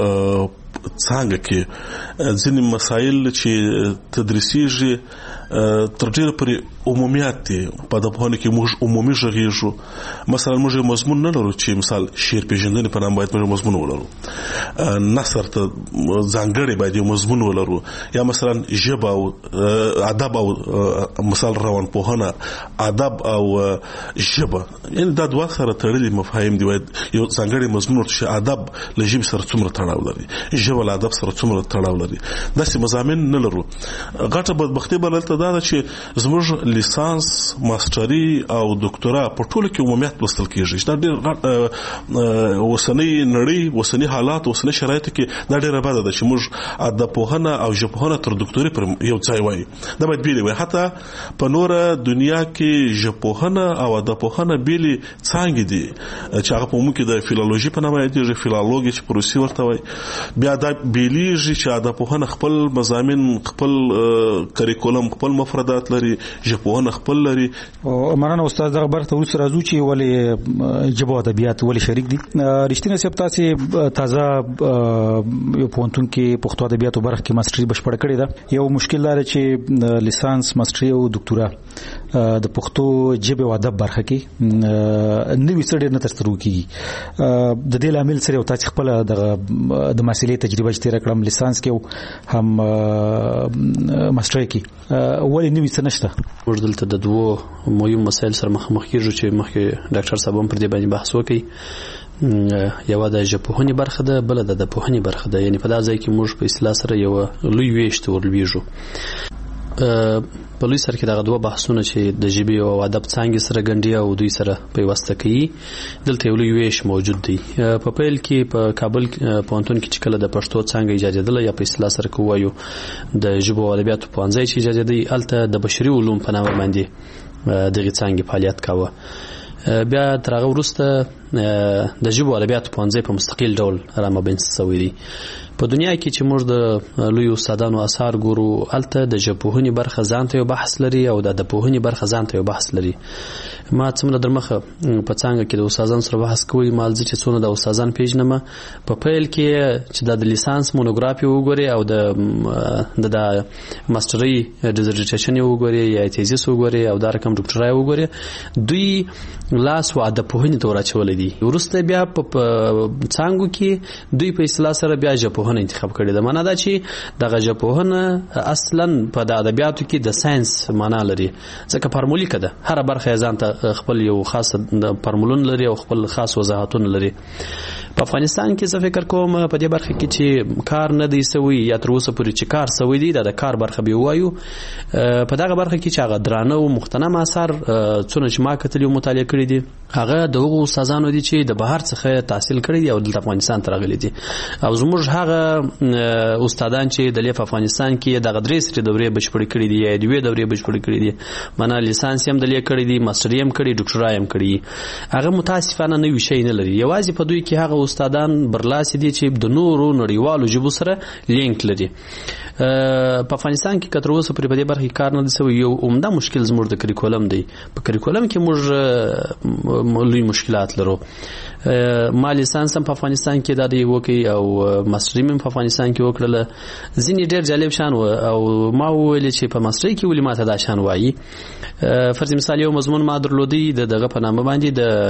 څانګه کې ځینې مسایل چې تدریسیږي تر ډیره پورې عمومیات دي. په ادبپوهنه کې موږ عمومي غږیږو. مثلا موږ مضمون نه لرو چې مثال شعر پیژندنې په نام باید موږ مضمون ولرو، نثر ته ځانګړی باید یو مضمون ولرو، یا مثلا ژبه او ادب او مثال روانپوهنه ادب او ژبه، یعنی دا دوه سره تړلي مفاهیم دي. باید یو ځانګړی مضمون ورته چې ادب له ژبې سره څومره تړاو لري، ژبه له ادب سره څومره تړاو لري. داسې مضامین نه لرو. غټه بدبختي به دلته دا ده چې زموږ لیسانس، ماستري او ډاکټرا په ټولو کې عمومیت لوستل کیږي. دا ډېر اوسنۍ نړۍ، اوسنۍ حالات، اوسنۍ شرایطو کې دا ډېره بده ده چې موږ ادبپوهنه او ژبپوهنه تر ډاکټري پر یو ځای وایي. دا باید بیلې وي. حتی په نوره دنیا کې ژبپوهنه او ادبپوهنه بیلې څانګې دي چې هغه په عموم کې د فیلولوژي په نامه یادېږي، فیلولوژي چې په روسي ورته وایي. بیا دا بیلیږي چې ادبپوهنه خپل مضامین، خپل کریکولم، خپل مفردات لري، ژبپوهنه خپل لري. مننه استاد. دغه برخه وروسته راځو چې ولې ژبه او ادبیات ولې شریک دي. رښتینه صاحب تاسې تازه یو پوهنتون کې پښتو ادبیاتو برخه کې ماستري بشپړه کړې ده. یو مشکل لري چې لیسانس، ماستري او ډاکټورا د پښتو ژبه او ادب برخه کې نوې څه ډېر نه ترسره کیږي. د دې لامل سره یو تاسو خپل د د مسلې تجربه چې تیر کړم لیسانس کې هم ماستري کې ولې نوې څه نشته؟ موږ دلته د دوه مهم مسایل سره مخامخ کیږو چې مخکې ډاکټر صاحب هم پر دې باندې بحث وکړي. یو د ژبپوهنې برخه ده، بل د ادبپوهنې برخه ده. یعنی په دا ځای کې موږ په اصطلاح سره یو لوی ویشت ورلویږو. په لوی سر کې دغه دوه بحثونه چې د ژبې او ادب څانګې سره ګنډي او دوی سره پیوسته کوي، دلته یو لوی ویش موجود دی. په پیل کې په کابل پوهنتون کې چې کله د پښتو څانګه ایجادېدله، یا په اصطلاح سره که ووایو د ژبو او ادبیاتو پوهنځی چې ایجادېدی، هلته د بشري علوم په نامه باندې دغې څانګې فعالیت کاوه. بیا تر هغه وروسته د ژبو او ادبیاتو پوهنځی په مستقل ډول رامنځته شوی دی. په دنیا کې چې موږ د لوی استادانو اثار ګورو، هلته د ژبپوهنې برخه ځان ته یو بحث لري او د ادبپوهنې برخه ځان ته یو بحث لري. ما څومره در مخه په څانګه کې د استادانو سره بحث کوي، مال زه چې څونه د استادان پیژنم، په پیل کې چې د لیسانس مونوګرافي وګوري او د د ماستري ډیزرټیشن وګوري یا تیزیس وګوري او دا رقم ډاکټرای وګوري، دوی لاس و ادبپوهنې ته ورچولې دي. وروسته بیا په څانګو کې دوی په اصطلاح سره بیا ژبپوهنه انتخاب کړي ده. معنا دا چې دغه ژبپوهنه اصلا په د ادبیاتو کې د ساينس معنا لري، ځکه فارمولیکه ده. هر برخه ځان ته خپل یو خاص فارمولون لري او خپل خاص وضاحتونه لري. په افغانستان کې زه فکر کوم په دې برخه کې چې کار نه دی سوی، یا تر اوسه پورې چې کار سوی دی د کار برخه به وایو. په دغه برخه کې چې هغه درانه او مختنم اثر څونه چې ما کتلی او مطالعه کړی دي، هغه د هغو استادانو دي چې د بهر څخه تحصیل کړی دي او د افغانستان ته راغلي دي. او زموږ هغه استادان چې د لیف افغانستان کې د غدري سره دورې بشپړې کړې دي یا دوی دورې بشپړې کړې دي، معنا لیسانس هم د لیک کړی دي، ماستري هم کړی، ډاکټرای هم کړی، هغه متاسفانه نه وی شي نه لري. یوازې په دوی کې هغه استادان برلاسي دي چې د نورو نړیوالو ژبو سره لینک لري. په افغانستان کې کتر اوسه پرې په دې برخه کار نه دی سوی. یو عمده مشکل زموږ د کریکولم دی. په کریکولم کې موږ لوی مشکلات لرو. ما لیسانس هم په افغانستان کې دا دی وکي او ماستري هم په افغانستان کې وکړله. ځینې ډېر جالب شان و او ما وویل چې په ماستري کې ولې ماته دا شان وایي. فرض مثال یو مضمون ما درلودی د دغه په نامه باندې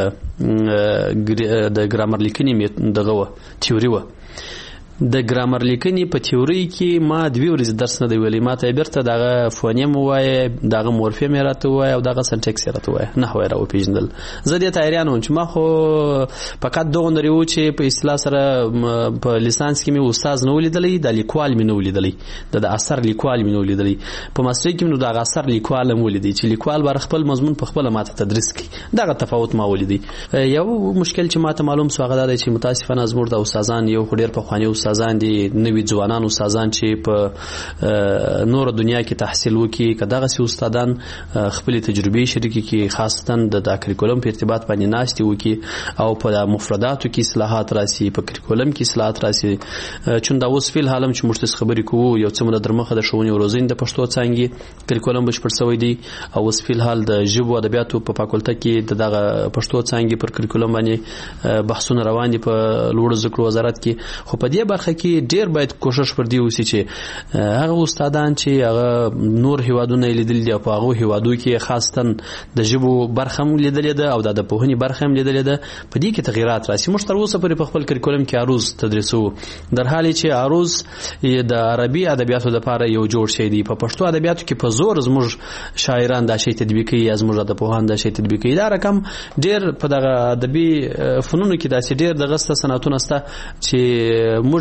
د د ګرامر لیکنې دغه و تیوري و. د ګرامر لیکنې په تیوري کې ما دوی ورځې درس نه دی ویلی. ما ته بیرته دغه فونیم وایي، دغه مورفیم یې راته وایي او دغه سنټکس یې راته وایي، نحوه یې راوپېژندل. زه دې ته حیران وم چې ما خو فقط دغوندرې و چې په اصطلاح سره په لیسانس کې مې استاد نه ولیدلی، د لیکوال مې نه ولیدلی، د اثر لیکوال مې نه ولیدلی. په ماستري کې مې نو دغه اثر لیکوال هم ولیدی چې لیکوال به خپل مضمون په خپله ما ته تدریس کړي. دغه تفاوت ما ولیدی. یو مشکل چې ما ته معلوم سو هغه دا دی چې متاسفانه زموږ د استادان یو خو ډېر پخواني استادان دي، نوي ځوانان استادان چې په نور دنیا کې تحصیل وکړي، که دغسې استادان خپلې تجربې شریکې کړي، خاصتا د کریکولم په ارتباط باندې ناستې وکړي او په مفرداتو کې اصلاحات راسي، په کریکولم کې اصلاحات راسي. چون دا اوس فیل حالم چې موږ تاسو خبرې کوو، یو څه موده در مخه د ښوونې او روزنې د پښتو څانګې کریکولم بشپړ شوی دی او اوس فیل حال د ژبو ادبیاتو په فاکولټه کې د دغه پښتو څانګې پر کریکولم باندې بحثونه روان دي په لوړو زده کړو وزارت کې. خو په دې برخه کې ډیر باید کوشش پر دی وسی چې هغه استادان چې هغه نور هیوادونه لیدل دي په هغه هیوادو کې خاصتا د ژبو برخه هم لیدل ده او د پوهنې برخه هم لیدل ده. په دې کې تغیرات راسي. موږ تر اوسه په خپل کریکولم کې عروض تدریسو، در حالې چې عروض د عربي ادبیاتو لپاره یو جوړ شي دی. په پښتو ادبیاتو کې په زور زموږ شاعران دا شی تطبیقي، زموږ د پوهان دا شی تطبیقي. دا رقم ډیر په دغه ادبي فنونو کې داسې ډیر دغه صنعتونه سته چې موږ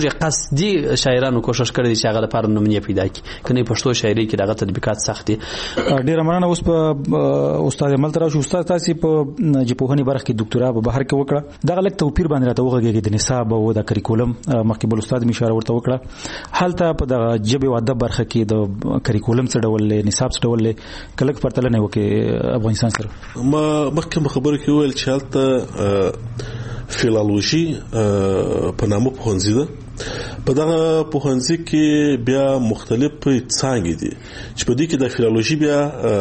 موږ قصدي شاعرانو کوشش کړی چې هغه لپاره نمونه پیدا کړي کني پښتو شاعري کې دغه تطبیقات سخت دي. ډیر مننه. اوس په استاد ملترا شو استاد تاسو په جپوهني برخه کې ډاکټرا په بهر کې وکړه دغه لک توپیر باندې راته وغږیږي د نصاب او د کریکولم مخکې بل استاد می اشاره ورته وکړه حالته په د جبه او ادب برخه کې د کریکولم څخه ډول نصاب څخه ډول کلک پرتل نه وکي افغانستان سره ما مخکې خبره کې ویل چې حالته فیلالوژي په نامه پوهنځي ده. په دغه پوهنځي کې بیا مختلف څانګې دي چې په دې کې د فیلالوژي بیا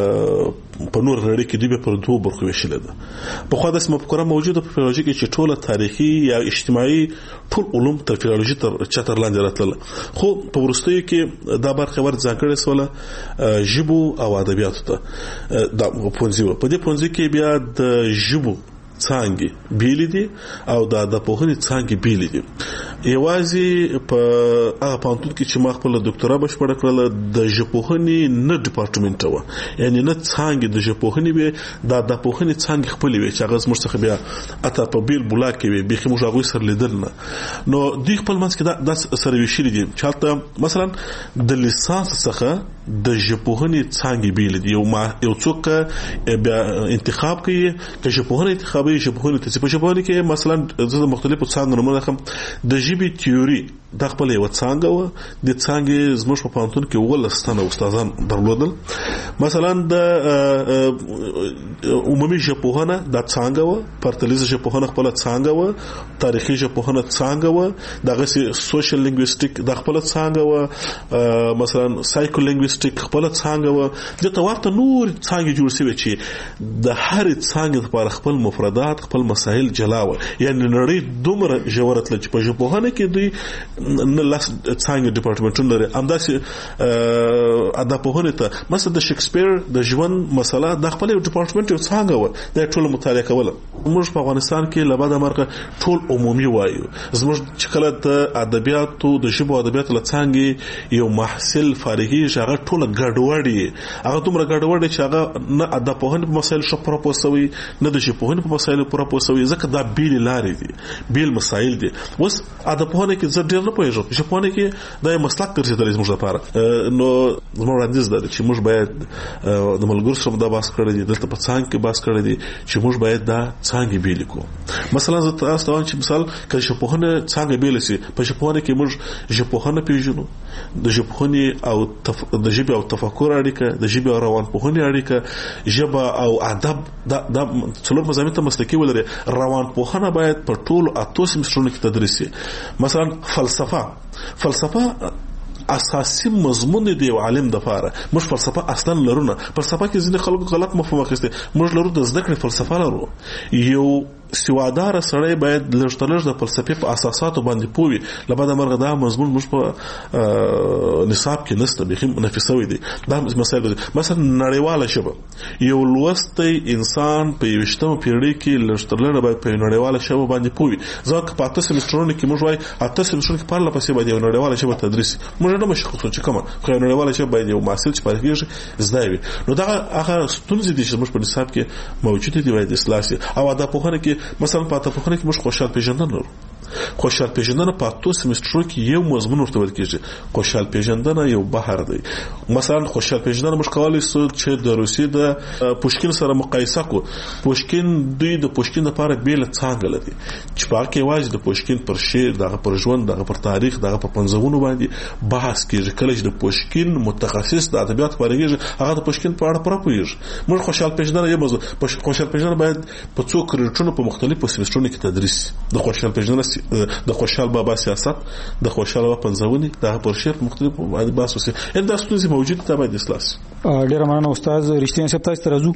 په نور غړي کې دوی په دوه برخو ویشل ده. په خو د اسمه فکره موجوده په فیلالوژي کې چې ټوله تاریخي یا اجتماعي ټول علوم تر فیلالوژي تر چتر لاندې راتله خو په ورستیو کې دا برخه ور ځانګړې سواله ژبو او ادبیاتو ته د پوهنځي په دې پوهنځي کې بیا د ژبو څانګې بیل دي او د د پوهنې څانګې بیل دي. یوازې په هغه پانتون کې چې ما خپل ډاکټرا بشپړ کړل د ژبپوهنې نه ډپارټمنټ و یعنی نه څانګې د ژبپوهنې به د د پوهنې څانګې خپل وي چې هغه زموږ څخه بیا اته په بیل بولا کې وي به موږ هغه سره لیدل نه نو دوی خپل منځ کې د سره ویشل دي چې حتی مثلا د لیسانس څخه د ژبپوهنې څانګې بیل دي یو ما یو څوک بیا انتخاب کوي چې ژبپوهنې انتخابي ژبپوهنې ته په ژبپوهنې کې مثلا د مختلفو څانګو نومونه کوم د ژبې تیوري د خپل یو څانګه و د څانګې زموږ په پانتون کې ولستانه استادان درلودل مثلا د عمومي ژبپوهنه د څانګه و پرتلیزه ژبپوهنه خپل څانګه و تاریخي ژبپوهنه څانګه و دغه سوشل لینګویستیک د خپل څانګه و مثلا سایکو لینګویستیک خپل څانګه و د توارته نور څانګې جوړ شوی چې د هر څانګې لپاره خپل مفردات خپل مسائل جلاول یعنی نړۍ دومره ژورت لچ په ژبپوهنه کې دوی نه لاس څنګه ډپارټمنټونه لري همداسې ادبپوهنه ته مثلا د شکسپیر د ژوند مسله د خپل ډپارټمنټ یو څنګه و د ټول مطالعه کوله. موږ په افغانستان کې لباده مرګه ټول عمومي وایو زموږ چې کله د ادبیاتو د ژبو ادبیاتو لڅنګي یو محصل فارغي هغه ټول ګډوډي هغه دومره ګډوډي چې هغه نه ادبپوهنه په مسایل شو پروپوسوي نه د ژبپوهنه په مسایل پروپوسوي ځکه دا بیل لارې دي بیل مسایل دي. اوس ادبپوهنه کې زه ډیر نه پوهیږم چې په نه کې دا مسلک ګرځیدل زموږ لپاره نو زموږ وړاندیز ده چې موږ باید د ملګرو سره دا بحث کړی دی دلته په څنګه کې بحث کړی دی چې موږ باید دا څنګه بیل کو مثلا زه تاسو ته چې مثال کله چې په نه څنګه بیل شي په ژبپوهنه کې موږ ژبپوهنه پیژنو د ژبپوهنې او تف... د ژبې او تفکر اړیکه د ژبې او روانپوهنې اړیکه ژبه او ادب دا د څلور مضامین ته مسلکي ولري. روانپوهنه باید په ټولو اتو سمسترونو کې تدریس شي. مثلا فلسفه فلسفه اساسي مضمون دی یو عالم د فاره مش فلسفه اصلا لرونه فلسفه کې ځینې خلکو غلط مفهوم اخیسته موږ لرو د زده کړې فلسفه لرو یو سوادار سړی باید لږترلږ د فلسفې په اساساتو باندې پوي لباده مرغه دا مضمون موږ په نصاب کې نشته به نفسوي دي دا مسایل دي. مثلا نړیواله شبه یو لوستي انسان په یوشتمه پیړۍ کې لږترلږ باید په نړیواله شبه باندې پوي ځکه په تاسو سمسترونو کې موږ وای تاسو سمسترونو کې پرله پسې باید یو نړیواله شبه تدریس موږ نه مشخصو چې کومه خو نړیواله شبه باید یو محصل چې پارېږي زده وي نو دا هغه ستونزې دي چې موږ په نصاب کې موجود دي باید اصلاح شي. او دا په هغه کې مثلا په تفکر کې موږ خوشحال پیژندنه لرو خوشحال پیژندنه په تاسو سمستر کې یو مضمون ورته ورکول کېږي خوشحال پیژندنه یو بحر دی. مثلا خوشحال پیژندنه موږ کولای شو چې د روسي د پوشکین سره مقایسه کو پوشکین دوی د پوشکین لپاره بیل څنګه لدی چې په کې واځي د پوشکین پر شعر دغه پر ژوند دغه پر تاریخ دغه په پنځونه باندې بحث کېږي کله چې د پوشکین متخصص د ادبیات پرېږي هغه د پوشکین په اړه پوره پوهیږي. موږ خوشحال پیژندنه یو موضوع خوشحال پیژندنه باید په څو کریډټونو په مختلفو سمسترونو کې تدریس د خوشحال پیژندنه د خوشحال بابا سیاست د خوشحال بابا پنځونی د پرشیر مختلفو باندې بحث وسی ان د ستونزې موجود ته باید اصلاح شي. ډیر مننه استاد رښتینی صاحب تاسو ترازو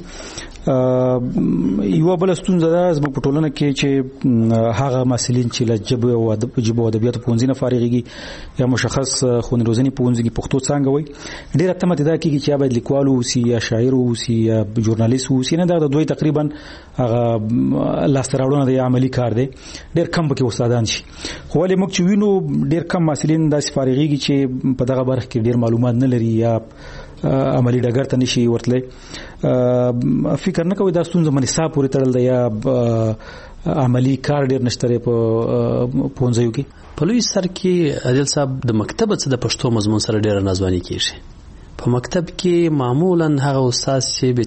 یو بل ستونزه ده زموږ په ټولنه کې چې هغه مسلین چې لجبه او ادب جبه ادبیات په ونځنه فارغيږي یا مشخص خونی روزنی په ونځي پښتو څنګه وای ډیر اتمه ده کې چې باید لیکوال او سی یا شاعر او سی یا ژورنالیست او سی نه دا دوی تقریبا هغه لاستراوړونه د عملی کار دی ډیر کم به کې استادان شي خو ولې موږ چې وینو ډیر کم مسلین د فارغيږي چې په دغه برخه کې ډیر معلومات نه لري یا عملی ډګر ته نشي ورتله فکر نه کوي دا ستونزه منې صاحب پورې تړل دی یا عملی کار ډیر نشته په پونځیو کې. په لوی سر کې عادل صاحب د مکتب څخه د پښتو مضمون سره ډېر نازوانی کیږي. په مکتب کې معمولا هغه استاد چې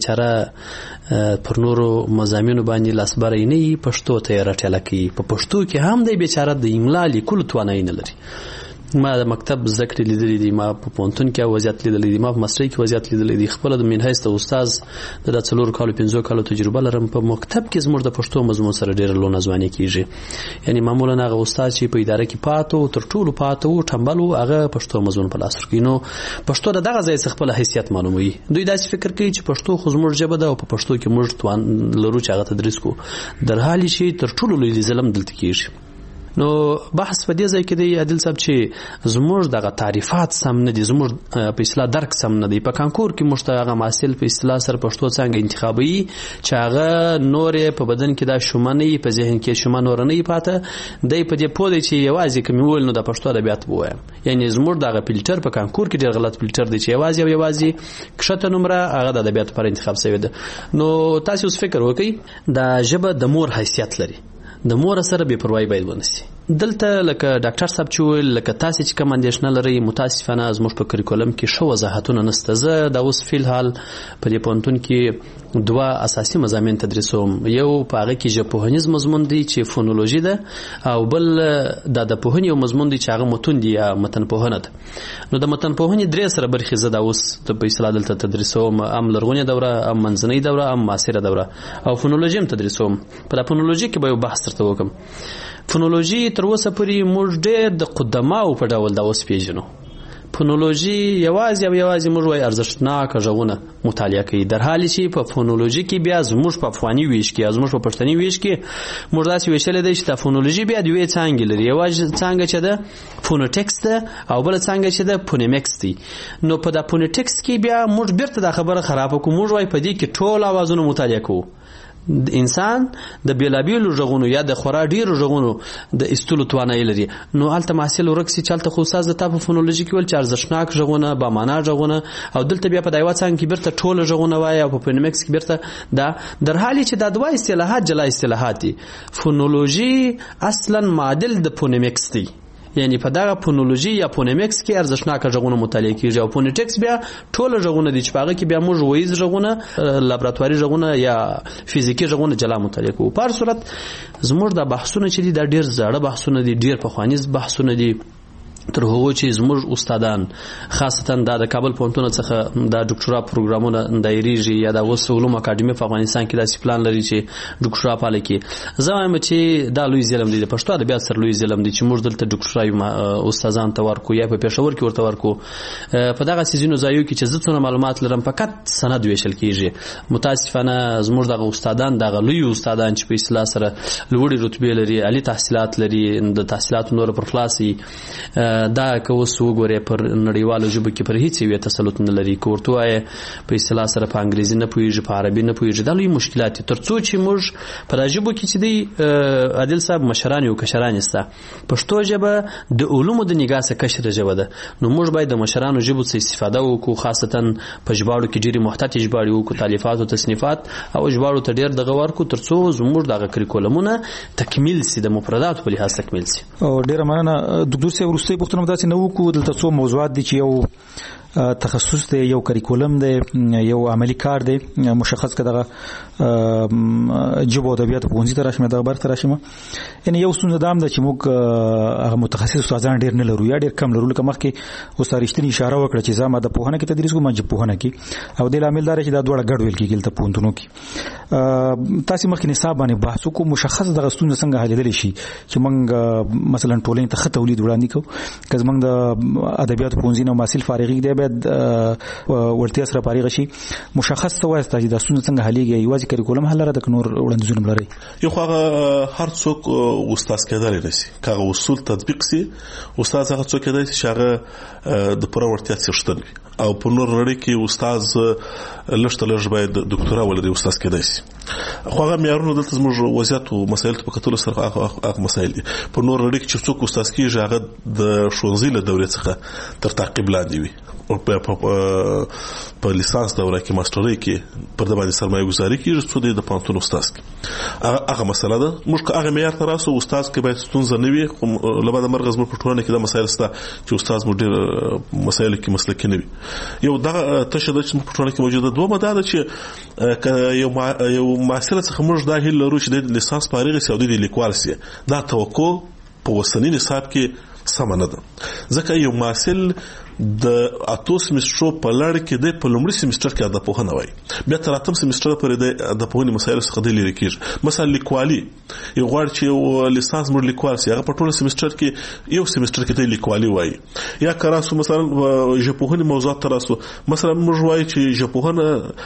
بیچاره پر نورو مضامینو باندې لاسبری نه وي پښتو ته یې راټیله کوي. په پښتو کې هم دی بیچاره د املا لیکلو توانایي نه لري. ما د مکتب زده کړې لیدلې دي، ما په پوهنتون کې وضعیت لیدلې دي، ما په ماسترۍ کې وضعیت لیدلې دي. خپله د منهج د استاذ د څلورو کالو پنځو کالو تجربه لرم. په مکتب کې زموږ د پښتو مضمون سره ډېره لو نازواني کېږي. یعنی معمولا هغه استاد چې په اداره کې پاتو تر ټولو پاتو ټمبل و هغه پښتو مضمون په لاس ورکوي. نو پښتو د دغه ځای څخه خپل حیثیت معلوموي. دوی داسې فکر کوي چې پښتو خو زموږ ژبه ده او په پښتو کې موږ توان لرو چې هغه تدریس کوو، در حالې چې تر ټولو لوی ظلم دلته کېږي. نو بحث په دې ځای کې دی عادل صاحب چې زموږ دغه تعریفات سم نه دي، زموږ په اصطلاح درک سم نه دی. په کانکور کې موږ ته هغه محصل په اصطلاح سره پښتو څنګه انتخابوي چې هغه نور په بدن کې دا شومه نه وي، په ذهن کې شومه نور نه وي پاته، دی په دې پوه دی چې یوازې که مې وویل نو د پښتو ادبیات به ووایم. یعنې زموږ دغه فلټر په کانکور کې ډېر غلط فلټر دی چې یوازې او یوازې کښته نمره هغه د ادبیاتو لپاره انتخاب شوې ده. نو تاسې اوس فکر وکړئ دا ژبه د مور حیثیت لري، د مور سره بې پروایي باید ونشي. دلته لکه ډاکټر صاحب چې ویل لکه تاسې چې کوم اندېښنه لرئ متاسفانه زموږ په کریکولم کې ښه وضاحتونه نشته. زه دا اوس فی الحال په دې پوهنتون کې دوه اساسي مضامین تدریسوم. یو په هغه کې ژبپوهنیز مضمون دی چې فونولوژي ده، او بل دا د پوهنې یو مضمون دی چې هغه متون دی یا متنپوهنه ده. نو د متنپوهنې درې سره برخې زه دا اوس په اصطلاح دلته تدریسوم، ام لرغونې دوره، ام منځنۍ دوره، ام معاصره دوره، او فونولوژي هم تدریسوم. په دا فونولوژي کې به یو بحث درته وکړم. فونولوژي تر اوسه پورې موږ ډېر د قدماو په ډول دا اوس پیژنو. فونولوژي یوازې او یوازې موږ وایي ارزښتناکه غږونه مطالعه کوي، در حالی چې په فونولوژي کې بیا زموږ په افغاني ویش کې زموږ په پښتني ویش کې موږ داسې ویشلی دی چې دا فونولوژي بیا دوې څانګې لري. یوه څانګه چې ده فونوټکس ده او بله څانګه چې ده فونیمکس دی. نو په دا فونوټکس کې بیا موږ بیرته دا خبره خرابه کوو، موږ وایي په دې کې ټول اوازونه مطالعه کوو. انسان د بیلابیلو غږونو یا د خورا ډیرو غږونو د استلو توانایي لري. نو هلته محصل ورکسي چې هلته خو استاد د تا په فونولوژي کې ویل چې ارزښتناک غږونه، با معنا غږونه، او دلته بیا په دا یوه څانګه کې بیرته ټول غږونه وایي، او په فونیمکس کې بیرته دا، در حالې چې دا دوه اصطلاحات جلا اصطلاحات دي. فونولوژي اصلا معادل د فونیمکس دی، یعنی په دغه فونولوژي یا فونیمکس کې ارزښتناکه غږونه مطالعه کیږي، او فونیټکس بیا ټول غږونه دي چې په هغه کې بیا موږ ویز غږونه، لابراتواري غږونه یا فزیکي غږونه جلا مطالعه کوو. په هر صورت زموږ د بحثونه چې دي دا ډېر زاړه بحثونه دي، ډېر پخواني بحثونه دي، تر هغو چې زموږ استادان خاصتا دا د کابل پوهنتون څخه دا ډاکټورا پروګرامونه دایریږي یا د اوس علوم اکاډمي په افغانستان کې داسې پلان لري چې ډاکټورا پاله کړي. زه وایم چې دا لوی ظلم دی، د پښتو ادبیات سره لوی ظلم دی چې موږ دلته ډاکټورا استادان ته ورکو یا په پېښور کې ورته ورکو. په دغه سیزونو ځایو کې چې زه څونه معلومات لرم فقط سند ویشل کېږي. متاسفانه زموږ دغه استادان دغه لوی استادان چې په اصطلاح سره لوړې رتبې لري، عالي تحصیلات لري، د تحصیلاتو نور پر خلاصي، دا که اوس وګورې پر نړیوالو ژبو کې پر هیڅ یوې تسلط نه لري. که ورته وایې په اصطلاح سره په انګریزي نه پوهېږي، په عربي نه پوهېږي، دا لوی مشکلات دي. تر څو چې موږ په دا ژبو کې چې دی عادل صاحب مشران یو کشران سته، پښتو ژبه د علومو د نګاه څخه کشره ژبه ده. نو موږ باید د مشرانو ژبو څخه استفاده وکړو، خاصتا په ژباړو کې ډېرې محتاط ژباړې وکړو، تالیفات او تصنیفات او ژباړو ته ډېر دغه ورکړو تر څو زموږ دغه کریکولمونه تکمیل سي، د مفرداتو په لحاظ تکمیل سي. او ډېره مننه ډاکټر صاحب. وروستۍ پوښتنه داسې نه وکړو، دلته څو موضوعات دي چې یو تخصص دی، یو کریکولم دی، یو عملی کار دی مشخص که دغه ژبو ادبیات پوهنځي ته راشي، دغه برخه راشي. یعنی یو ستونزه دا هم ده چې موږ هغه متخصص استادان ډېر نه لرو یا ډېر کم لرو. لکه مخکې استاد رښتیني اشاره وکړه چې زه ما د پوهنه کې تدریس کوم، ما ژبپوهنه کې، او دې لامل دا دی چې دا دواړه ګډ ویل کېږي دلته پوهنتونو کې. تاسې مخکې نصاب باندې بحث وکړو، مشخص دغه ستونزه څنګه حلېدلی شي چې موږ مثلا ټولنې ته ښه تولید وړاندې کوو. که زموږ د ادبیاتو پوهنځي نه محصل فارغېږي دی باید ورتیا سره فارغ شي. مشخص څه وایي چې دا ستونزه څنګه حلېږي؟ یوازې کریکولم حل لري که نور وړاندیزونه لري؟ یو خو هغه هر څوک استاد کېدلی نه شي، که هغه اصول تطبیق شي استاد هغه څوک کېدلی شي چې هغه د پوره وړتیا څښتن وي، او په نور نړۍ کې استاد لږ ته لږ باید ډاکټورا ولري استاد کېدای شي. خو هغه معیارونه دلته زموږ وضعیت او مسایل ته په کتلو سره هغه مسایل دي. په نور نړۍ کې چې څوک استاد کېږي هغه د ښوونځي له دورې څخه تر تعقیب لاندې وي، په لیسانس دوره کې ماسترۍ کې پر د باندې سرمایه گذاري کیږي څو د پانتون استاد کې هغه مسله ده موږ هغه معیار تر اوسه استاد کې باید ستونزه نه وي لبا د مرغز مر په ټولنه کې د مسایل ستا چې استاد مو ډېر مسایل کې مسلکي نه وي یو دغه تشه د په ټولنه کې موجوده دوه ماده ده چې یو یو ماستر څخه موږ دا هیله لرو چې د لیسانس فارغ سي او د لیکوال سي دا توقع په وسنی نصاب کې سم نه ده ځکه یو ماستر د اته سمستر په لړ کې د په لومړي سمستر کې د پوهنه وای بیا تر اتم سمستر پورې د د پوهنې مسایل څخه د لری کېږي مثلا لیکوالي یو غواړي چې یو لیسانس مور لیکوال سي هغه په ټول سمستر کې یو سمستر کې د لیکوالي وای یا کراسو مثلا ژبپوهنې موضوعات تراسو مثلا موږ وای چې ژبپوهنه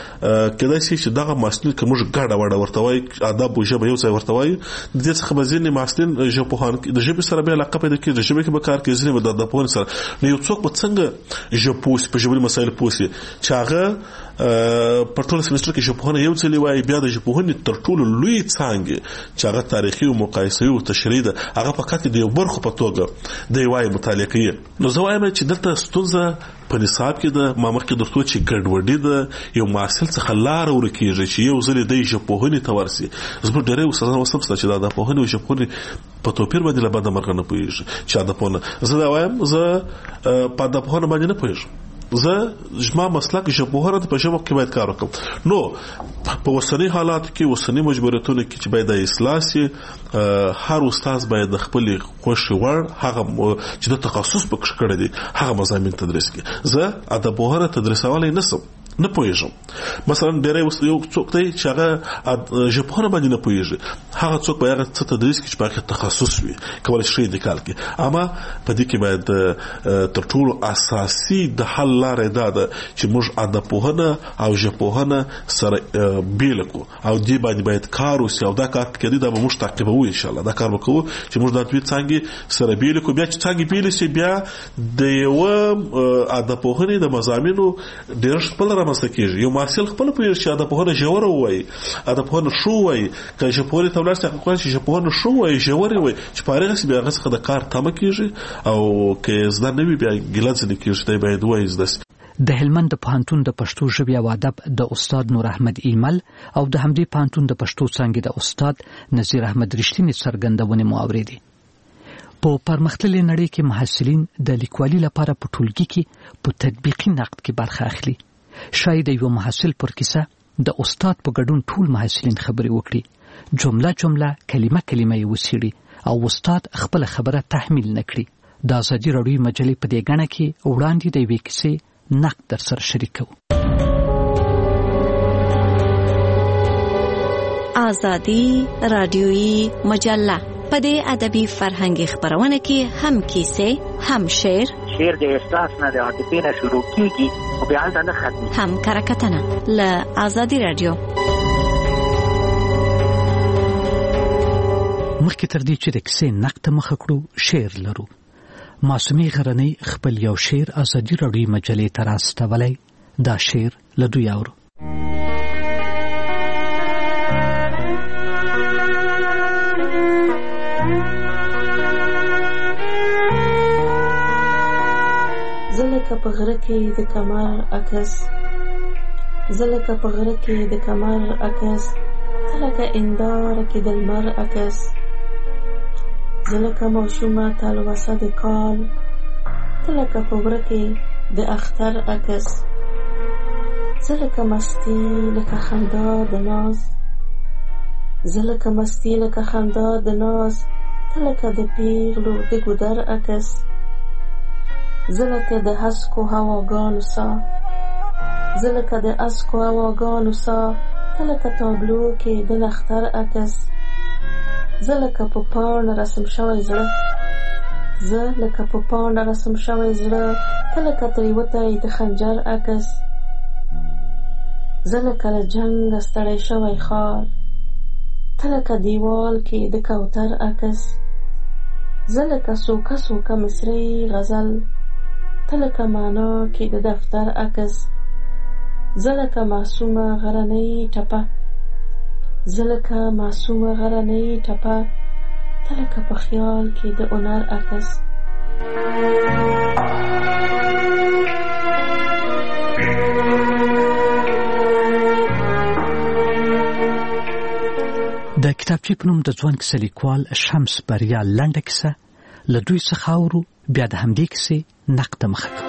کله چې دغه ماستر کوم ګډه وړه ورته وای آداب او ژبه یو ځای ورته وای د دې څخه بزینې ماستر ژبپوهنه د ژبې سره به علاقه پیدا کړي د ژبې کې به کار کوي ځینې د پوهنې سره نو یو څوک به څنګه ژبپوهنه په ژبني مسایل پوهي چې هغه په ټول سمستر کې ژبپوهنه یو ځل وایي بیا د ژبپوهنې تر ټولو لوی څانګه چې هغه تاریخي او مقایسوي او تشریحي ده هغه فقط د یو برخو په توګه د وایي مطالعه کوي نو زه وایم چې دلته ستونزه په نصاب کې د مامر کې درته چې ګډوډي ده یو محصل څخه لار ورکیږي چې یو ځل د ژبپوهنې تورسي زما ډېر استادان وسمسته چې د پوهنې او ژبپوهنې په توپیر باندې له بده مرغه نه پوهیږي چې د پوهنه زه دا وایم زه په د پوهنه باندې نه پوهیږم زه جما مسلک ژبپوهنه په ژبه کې باید کار وکړم نو په وسنی حالات کې وسنی مجبوریتونه کې چې باید د اصلاح سي هر استاد باید د خپل خوښ وړ هغه چې د تخصص په کښ کړی دی هغه مضامین تدریس کړي زه ادبپوهنه تدریسولای نسم نه پوهیږم مثلا ډېر یو څوک دی چې هغه ژبپوهنه باندې نه پوهیږي هغه څوک به هغه څه تدریس کوي چې په هغه تخصص وي کولای شي د کال کې اما په دې کې باید تر ټولو اساسي د حل لارې دا ده چې موږ ادبپوهنه او ژبپوهنه سره بیل کو او دې باندې باید کار وسي او دا کار کېدی دا به موږ تعقیبوو ان شاء الله دا کار وکړو چې موږ د دوی څنګه سره بیل کو بیا چې څنګه بیل شي بیا د یو ادبپوهنې د مضامینو ډېر خپل مسکیږي یو محصل خپل په شي د پوهنه جوړه وای د پوهنه شو وای که چې پوهنه تولر څخه کوم چې پوهنه شو وای جوړه وای چې پاره غس بیا غس د کار تمه کیږي او که زده نه وي بیا ګلانس نه کیږي ته باید وای زده د هلمند پوهنتون د پښتو ژبې او ادب د استاد نور احمد ایمل او د همدې پوهنتون د پښتو څانګې د استاد نذیر احمد رښتینی څرګندونه مو اوریدي په پرمختللې نړۍ کې محصلین د لیکوالي لپاره په ټولګي کې په تطبیقي نقد کې برخه اخلي شاید یو محصل پر کیسه د استاد په ګډون ټول محصلین خبرې وکړي جمله جمله کلمه کلمه یې وسیړي او استاد خپل خبره تحمیل نکړي د ازادي راډیو مجلې په دې غاڼه کې وړاندې د یوې کیسې نقد در سره شریکو ازادي راډیوي مجله په دې ادبي فرهنګي خبرونه کې هم کیسې هم شعر شعر د احساس نه د عاطفې نه شروع کیږي او بیا د نه ختمي هم کرکټنه ل ازادي راډیو مخکې تر دې چې د کیسې نقد مخ کړو شعر لرو معصومي غرنۍ خپل یو شعر ازادي راډیو مجلې ته راستولی دا شعر له دوی اورو زلکه په غره کې د کمر عکس زلکه په غره کې د کمر عکس تلکه انداره کې د لمر عکس زلکه ماشومه تلوسه د کال تلکه په غره کې د اختر عکس زلکه مستی لکه خندا د ناز زلکه مستی لکه خندا د ناز تلکه د پیغلو د ګودر عکس زلکه د هسکو هواګانو سا زلکه د اسکو هواګانو سا تلکه تابلو کې د نختر عکس زلکه په پاڼه رسم شوی زړه زلکه په پاڼه رسم شوی زړه تلکه تریوتی د خنجر عکس زلکه له جنګ ستړی شوی خار تلکه دیوال کې د کوتر عکس زلکه سوکه سوکه مصری غزل تلکه معنا کې د دفتر عکس زلکه معصومه غرنۍ ټپه زلکه معصومه غرنۍ ټپه تلکه په خیال کې د هنر عکس کتابچې په نوم د ځوان کیسه لیکوال شمس بریا لنډه کیسه له دوی څخه اورو، بیا د همدې کیسې نقد مخه کوو.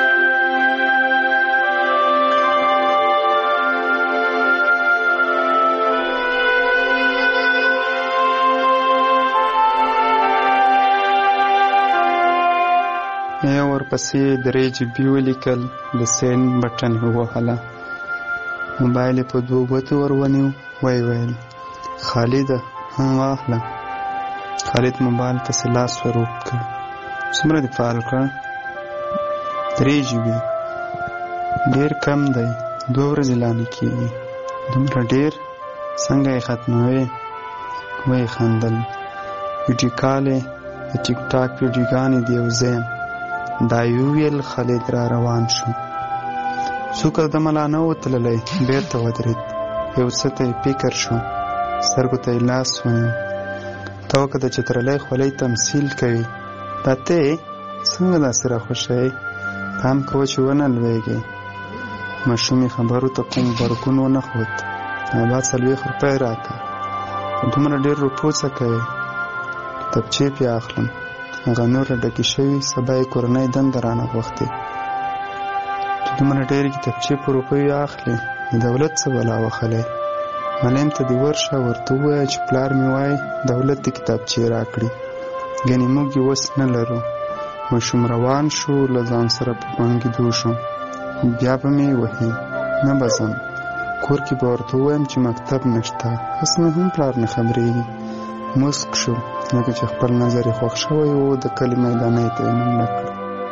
یا ورپسې درې جیبي ولیکل، د سین بټن یې ووهله، موبایل یې په دوو ګوتو ور ونیو، ویې ویل خالده هم واخله. خالد موبایل پسې لاس ور اوږد کړ. څومره دې فعال کړ؟ درې جیبي. ډېر کم دی، دوه ورځې لا نه کېږي. دومره ډېر؟ څنګه یې ختموې؟ ویې خندل. ویډیو کال یې د ټیک ټاک ویډیوګانې دي او زه یم. دا یې وویل. خالد را روان شو. څوک د ملا نه وتللی، بېرته ودرېد. یو څه ته یې فکر شو، سترګو ته یې لاس ونیو. ته وکړه د چترلۍ خولۍ تمثیل کوي. دا ته یې څنګه داسې راخوښوې؟ پام کوه چې ونه لویږې. ماشومې خبرو ته کوم غبرګون ونه ښود. ابا څلوېښت روپۍ راکړه. دومره ډېر روپو څه کوې؟ کتابچې پې اخلم. هغه نوره ډکې شوي، سبا یې کورنۍ دنده رانه غوښتې. چې دومره ډېرې کتابچې په روپیو اخلي، د دولت څه بلا وخلی؟ معلم ته دې ورشه، ورته ووایه چې پلار مې وایي دولت دې کتابچې راکړي، ګنې موږ یې وس نه لرو. ماشوم روان شو، له ځان سره په بانګېدو شو. بیا به مې وهي، نه به ځم. کور کې به ورته ووایم چې مکتب نشته، هس مې هم پلار نه خبرېږي. مسک شو، لکه چې خپل نظر یې خوښ شوی و. د کلي میدانۍ ته یې منډه کړه.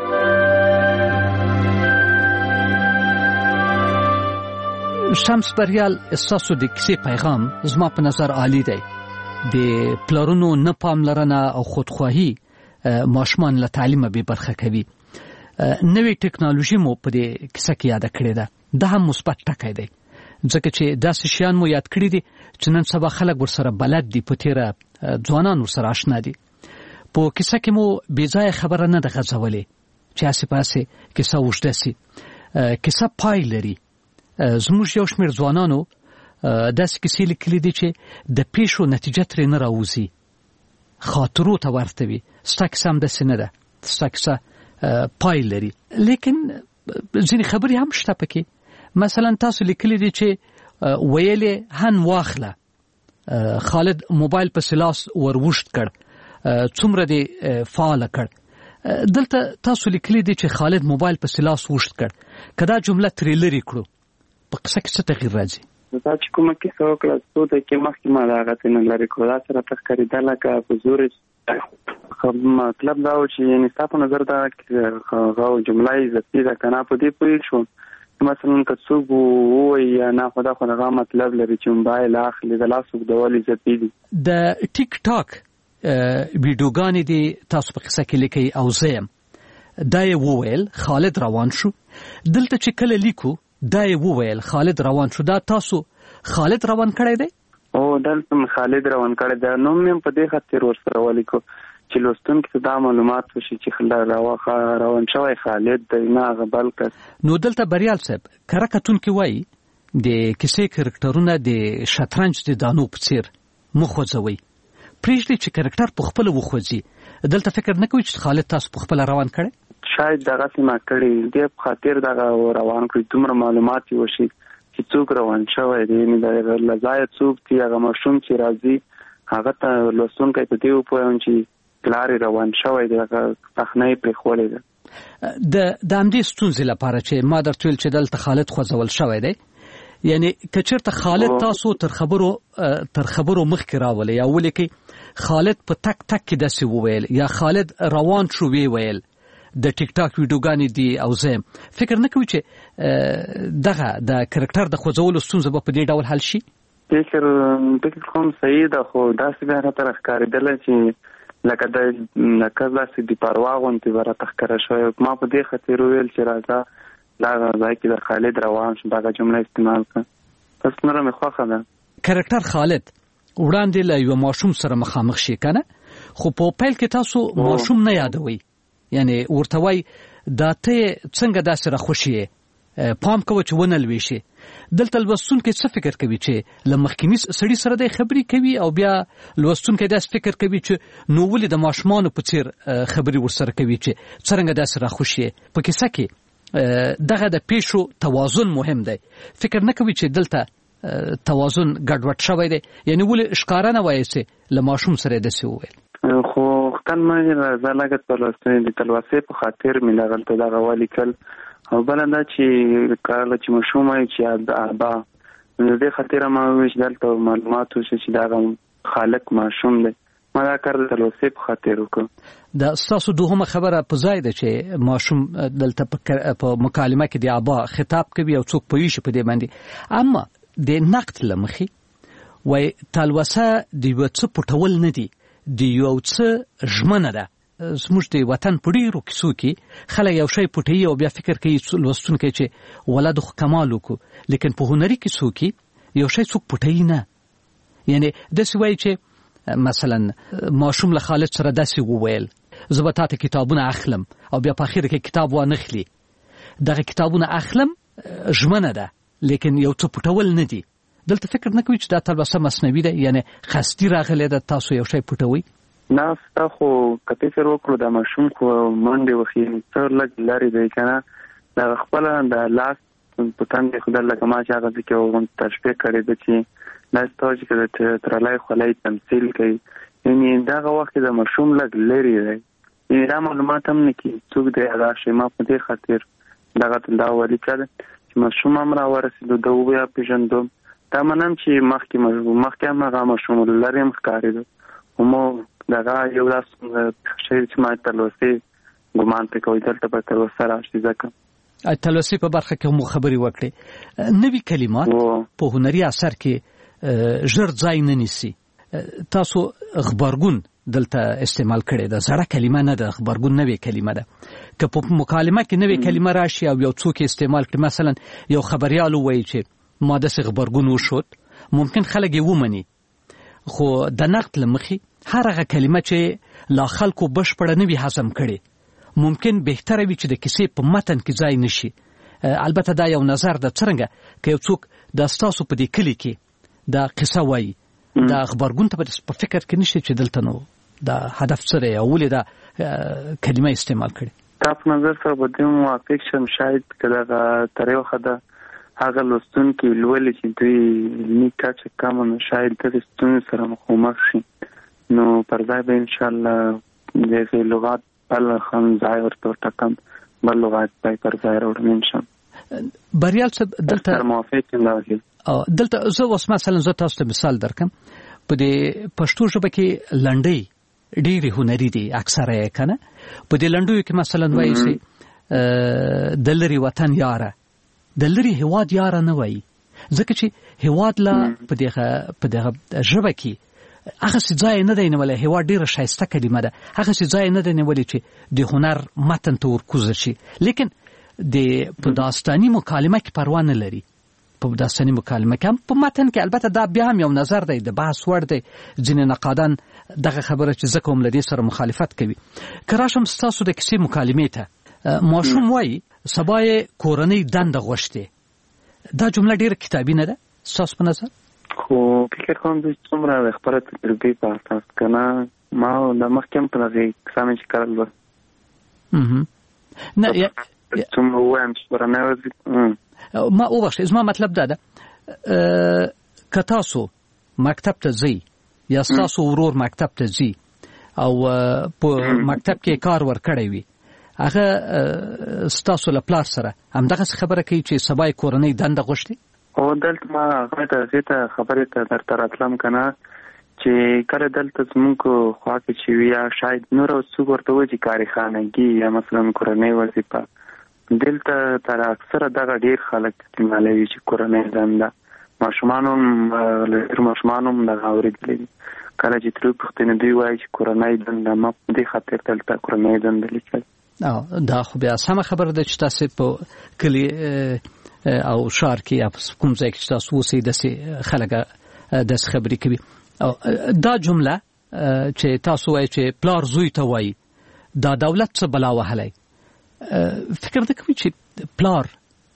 شمس بریال، ستاسو د کیسې پیغام زما په نظر عالی دی. د پلارونو نه پاملرنه او خودخواهي ماشومان له تعلیمه بې برخه کوي. نوې ټکنالوژي مو په دې کیسه کې یاده کړې ده. دا هم مثبت ټکی دی، ځکه چې داسې شیان مو یاد کړي دي چې نن سبا خلک ورسره بلد دي، په تیره ځوانان ورسره آشنا دي. په کیسه کې مو بې ځایه خبره نه ده غځولې چې هسې پاسې کیسه اوږده سي. کیسه پای لري. زموږ یو شمېر ځوانانو داسې کیسې لیکلي دي چې د پیښو نتیجه ترې نه راوځي، خاطرو ته ورته وي. ستا کیسه هم داسې نه ده، ستا کیسه پای لري. لیکن ځینې خبرې هم شته پکې. مثلا تاسو لیکلي دي چې ویلې هن واخله، خالد موبایل په سلاس ور وشت کړ، څومره دې فعال کړ. دلته تاسو لیکلي دي چې خالد موبایل په سلاس وشت کړ. کدا جمله ترې لرې کړو، په قصه کې څه تغیر راځي؟ دا چې کومه کیسه وکړه څو دقیقې مخکې ما د هغه څه نه لرې کړو، دا سره ته ښکارېده لکه په زور. مطلب دا و چې یعنې ستا په نظر دا هغه جمله اضافي ده که نه؟ په دې پوه شو مثلا که څوک ووایي یا نه، خو دا خو هغه مطلب لري چې موبایل اخلي، د لاس اوږدول اضافي دي. د ټیک ټاک ویډیوګانې دي تاسو په قصه کې لیکئ او زه یم. دا یې وویل خالد روان شو. دلته چې کله لیکو دا یې وویل خالد روان شو، دا تاسو خالد روان کړی دی؟ او دلته خالد روان کړی دی. نوم مې په دې خاطر ورسره ولیکو چې لوستونکي ته دا معلومات وشي چې روان شوی خالد دی، نه هغه بل کس. نو دلته بریال صاحب کره کتونکي وایي د کیسې کرکټرونه د شطرنج د دانو په څیر مخوځوي، پرېږدي چې کرکټر په خپله وخوځي. دلته فکر نه کوي چې خالد تاسو په خپله روان کړی؟ شاید دغسې ما کړي دې په خاطر دغه روان کړي، دومره معلومات یې وشي چې څوک روان شوی دی. یعنې د له ځایه څوک چې هغه ماشوم چې راځي هغه ته لوستونکی په دې وپوهیم چې پلار یې روان شوی دی، هغه صحنه یې پرېښولې ده. د د همدې ستونزې لپاره چې ما درته ویل چې دلته خالد خوځول شوی دی، یعنې که چېرته خالد تاسو تر خبرو تر خبرو مخکې راولئ یا ولیکئ خالد په تک تک کې داسې وویل یا خالد روان شو وی ویل، د ټیک ټاک ویډیوګانې دي او زه فکر نه کوي چې دغه د کرکټر د خوځولو ستونزه به په دې ډول حل شي؟ فکر فکر کوم صحیح ده، خو داسې بیا راته ښکارېدله چې لکه د لکه داسې د پروا غوندې به راته ښکاره شوی. ما په دې خاطر وویل چې راځه دغه ځای کې د خالد روان شو، دغه جمله استعمال کړه. بس نوره مې خوښه ده. کرکټر خالد وړاندې له یو ماشوم سره مخامخ شي که نه، خو په پیل کې تاسو ماشوم نه یادوئ، یعنی ورته وایي دا ته څنګه داسې راخوشي یې، پام کوي چې ونه لويشي. دلته لوستونکي څه فکر کوي چې لمخکینی سړي سره د خبري کوي او بیا لوستونکي داس فکر کوي چې نو ولې د ماشومان په څیر خبري ورسره کوي چې څنګه داس راخوشي. په کیسه کې دغه د پیشو توازن مهم دی. فکر نه کوي چې دلته توازن ګډوډ شوی دی، یعنی ولې ښکارا نه وایي چې لماشوم سره د سی وویل. خو وختن مې زلاګت په لوستنې د تلوسې په خاطر مې لغلته دا غوالي کل او بل دا چې کارل چې مشوم وي چې د ابا د دې خاطر ما ویش دلته معلومات چې دا خالق مشوم دی، ما دا کار د تلوسې په خاطر وکړ. دا تاسو دوهمه خبره په ځای ده چې مشوم دلته په مکالمه کې د ابا خطاب کوي او څوک پوي شي په دې باندې. اما د نقد لمخي وای تلوسه دی وڅ پټول نه دی، دی یو څه ژمنه ده. زموږ د وطن په ډیرو کیسو کې خلک یو شی پټوي او بیا فکر کوي لوستونکي چې ولادو کمال وکړو، لیکن په هنري کیسو کې یو شی څوک پټوي نه. یعنی داسې وایي چې مثلا ماشوم له خالد سره داسې وویل زه به تاته کتابونه اخلم او بیا په اخر کې کتاب وانخلي. دغه کتابونه اخلم ژمنه ده، لیکن یو څه پټول نه دي. دلته فکر نه کوي چې دا تلوسه مصنوعي ده، یعنی خستی راغلی ده تاسو یو شی پټوي. نه ستا خو کته فکر وکړو د ماشوم خو منډه وخی تر لګ لاري دی کنه دا خپل د لاس په تاندې خدای لکه ما چې هغه کې وګون تشبیه کړی د چې لاس ته چې ترلای خلای تمثيل کوي، یعنی دا وخت د ماشوم لګ لري دی. یعنی دا معلومات هم نه کی څوک دی هغه شی ما په دې خاطر دغه دا وری کړ چې ماشوم امر ورسېدو د وبیا پیژندم. دا منم چې مخکې مخکې هغه ماشوم لري مخکاري ده مو دغه یو لاس شی چې ما تلوسې ګمان ته کوي دلته په تلوسه راشي. ځکه تلوسې په برخه کې مو خبري وکړي. نوي کلمات په هنري اثر کې ژر ځای نه نیسي. تاسو خبرګون دلته استعمال کړي ده، زړه کلمه نه ده، خبرګون نوې کلمه ده. که په مکالمه کې نوې کلمه راشي او یو څوک استعمال کړي، مثلا یو خبريال وایي چې ما د خبرګون وشود، ممکن خلک یې ومني، خو د نقد لمخي هر هغه کلمه چې لا خلکو بشپړه نه وي هضم کړي ممکن بهتره وي چې د کیسې په متن کې ځای نشي. البته دا یو نظر ده، څنګه که یو څوک د تاسو په دې کلی کې دا قصه وایي دا خبرګون ته په فکر کې نشي چې دلته نو دا هدف سره یو ولې دا کلمه استعمال کړي. تاسو نظر سره به د موافق شم شاید کله تر یو خده هغه لوستون کې لولې چې دوی علمي کچه کم نه شاید د ستونزو سره مخامخ شي، نو پر ځای به ان شاء الله دغه لغات بل خم ځای ورته ټکم بل لغات پای پر ځای وروړم ان شاء الله. بریال صاحب دلته موافق یم راځي. او دلته زه اوس مثلا زه تاسو ته مثال درکم. په دې پښتو ژبه کې لنډۍ ډېری هنري دي اکثره یې کنه. په دې لنډیو کې مثلا وایي چې د لری وطن یاره، د لری هواد یاره نه وایي، ځکه چې هواد لا په دغه په دغه ژبه کې هغه څه ځای نه دی نیولې. هواد ډیره شایسته کلمه ده، هغه څه ځای نه دی نیولې چې د هنر متن ته ورکوز شي. لیکن د په داستاني مکالمه کې پروا نه لري. په داستاني مکالمه کې په متن کې البته دا بیا هم یو نظر دی، د بحث وړ دی. ځینې نقادان دغه خبره چې ځکه هم لدې سره مخالفت کوي. کراشم تاسو د کیسې مکالمې ته ماشوم وایي سبا یې کورنۍ دنده غوښتې، دا جمله ډیره کتابي نه ده تاسو په نظر؟ خو فکر کوم چې څومره خبره تجربه په اساس کنه ما د مخکم په لږه کسامې چې کارل و نه یا څومره وایم چې ورنه ما اوښه زما مطلب دا ده که تاسو مکتب ته ځئ یا تاسو ورور مکتب ته ځي او په مکتب کې کار ورکړی وي، هغه تاسو له پلار سره همدغه خبره کوي چې سبا یې کورنۍ دنده غوښتي. او دلته ما هغه ته زیاته خبرې ته درته راتلم کنه چې کله دلته زموږ خوا کې چې ویا شاید نور څوک ورته وایي چې کاري خانګي یا مثلا کورنۍ وظیفه، دلته تر اکثره دغه ډیر خلک استعمالوي چې کورنۍ دنده. ماشومان هم لږ ماشومان هم دغه اورېدلي کله چې تر پښتنه دوی وایي چې کورنۍ دنده ما په دې خاطر دلته کورنۍ دنده لیکل. او دا خو بیا سمه خبره ده چې تاسو په کلی او شهر کې یا کوم ځای کې تاسو اوسئ داسې خلک داسې خبرې کوي. او دا جمله چې تاسو وایي چې پلار زوی ته وایي دا دولت څه بلا وهلی، فکر نه کوي چې پلار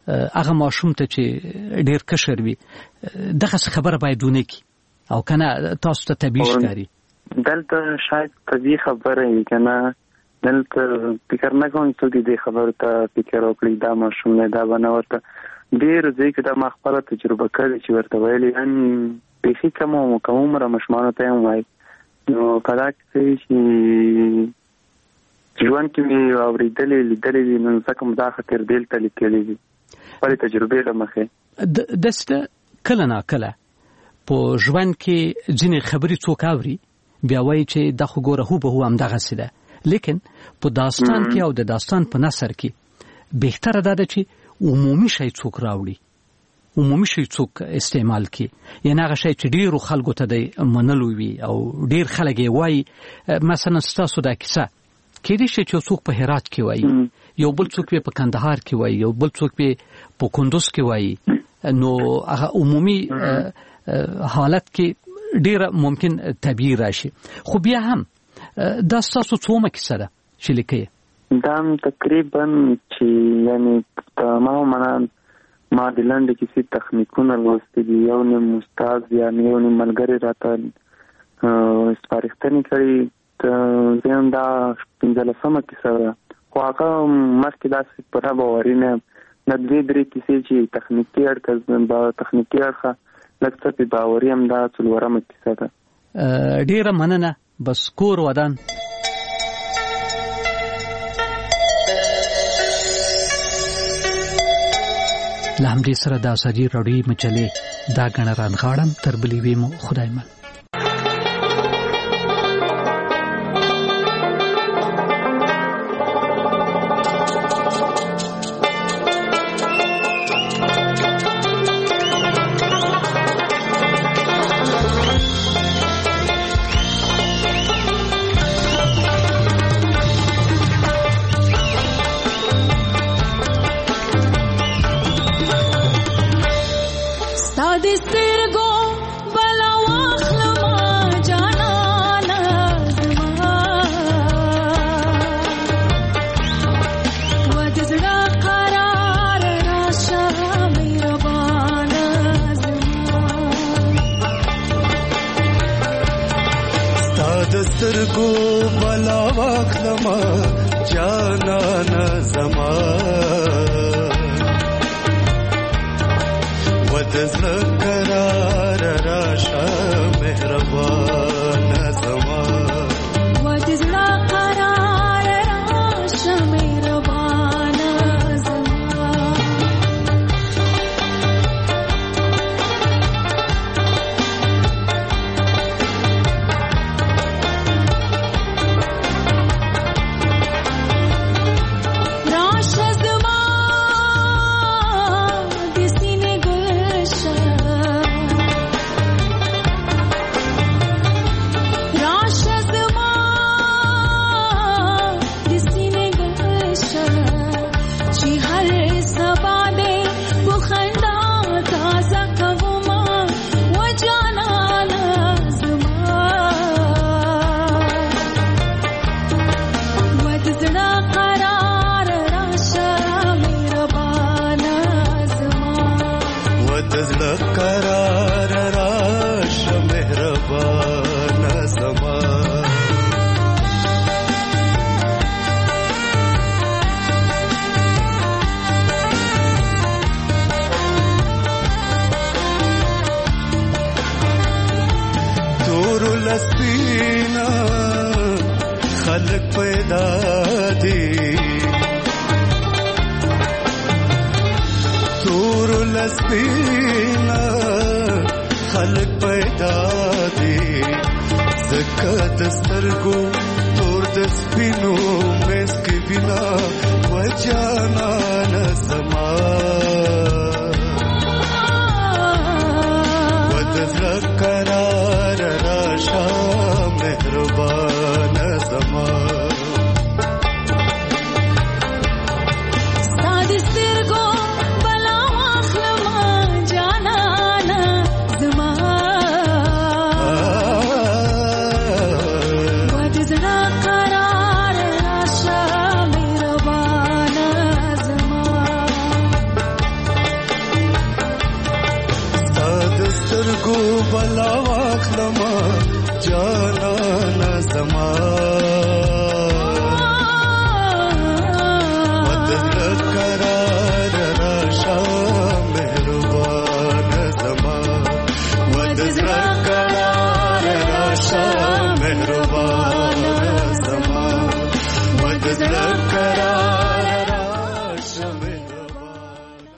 هغه ماشوم ته چې ډیر کشر وي دغه خبره باید ونه کی او کنه تاسو ته طبيعي ښکاري دلته شاید طبيعي خبره وي کنه دلته فکر نه کوم چې دې خبره ته فکر وکړي دا ماشوم نه دا بنه ورته ډیر ځکه دا مخبره تجربه کړې چې ورته ویلي ان به کوم کوم عمر مشمانه ته وای نو کله چې ژوند کې مې اورېدلې لیدلې نو ځکه مدا خطر دل ته لیکلې دي په تجربه لمخه دسته کله نه کله په ژوند کې ځینې خبرې څوک اوري بیا وایي چې د خو ګوره هو به هو هم دغه سده لیکن په داستان کې او د داستان په نثر کې بهتره ده چې عمومي شی څوک راوړي عمومي شی څوک استعمال کړي یعنی هغه شی چې ډیرو خلکو ته د منلو وي او ډیر خلک یې وایي مثلا ستاسو دا کیسه کېدای شي چې څوک په هرات کې وایي یو بل څوک په کندهار کې وایي یو بل څوک په کندوز کې وایي نو هغه عمومي حالت کې ډیر ممکن طبيعي راشي خو بیا هم دا ستاسو څومره کیسه ده چې لیکي دا تقریبا چې یعنی تماما ما د لاندې کیسې تخنیکونه لوستي دي یو نیم استاد یعنی یو نیم ملګری راته سپارښتنې کړي ته زم دا پنځلسمه کیسه ده خو هغه مخکې داسې پوره باوري نه نه دوې درې کیسې چې تخنیکي اړخ با تخنیکي اړخ لکه څه باوري هم دا څلورمه کیسه ده ډیره مننه بس کور ودان لامدې سره د ازادي راډیو مجلې دا غن رانغاړم تر بلې ویمو خدای مل سپینو مسک بنا وجانا نظما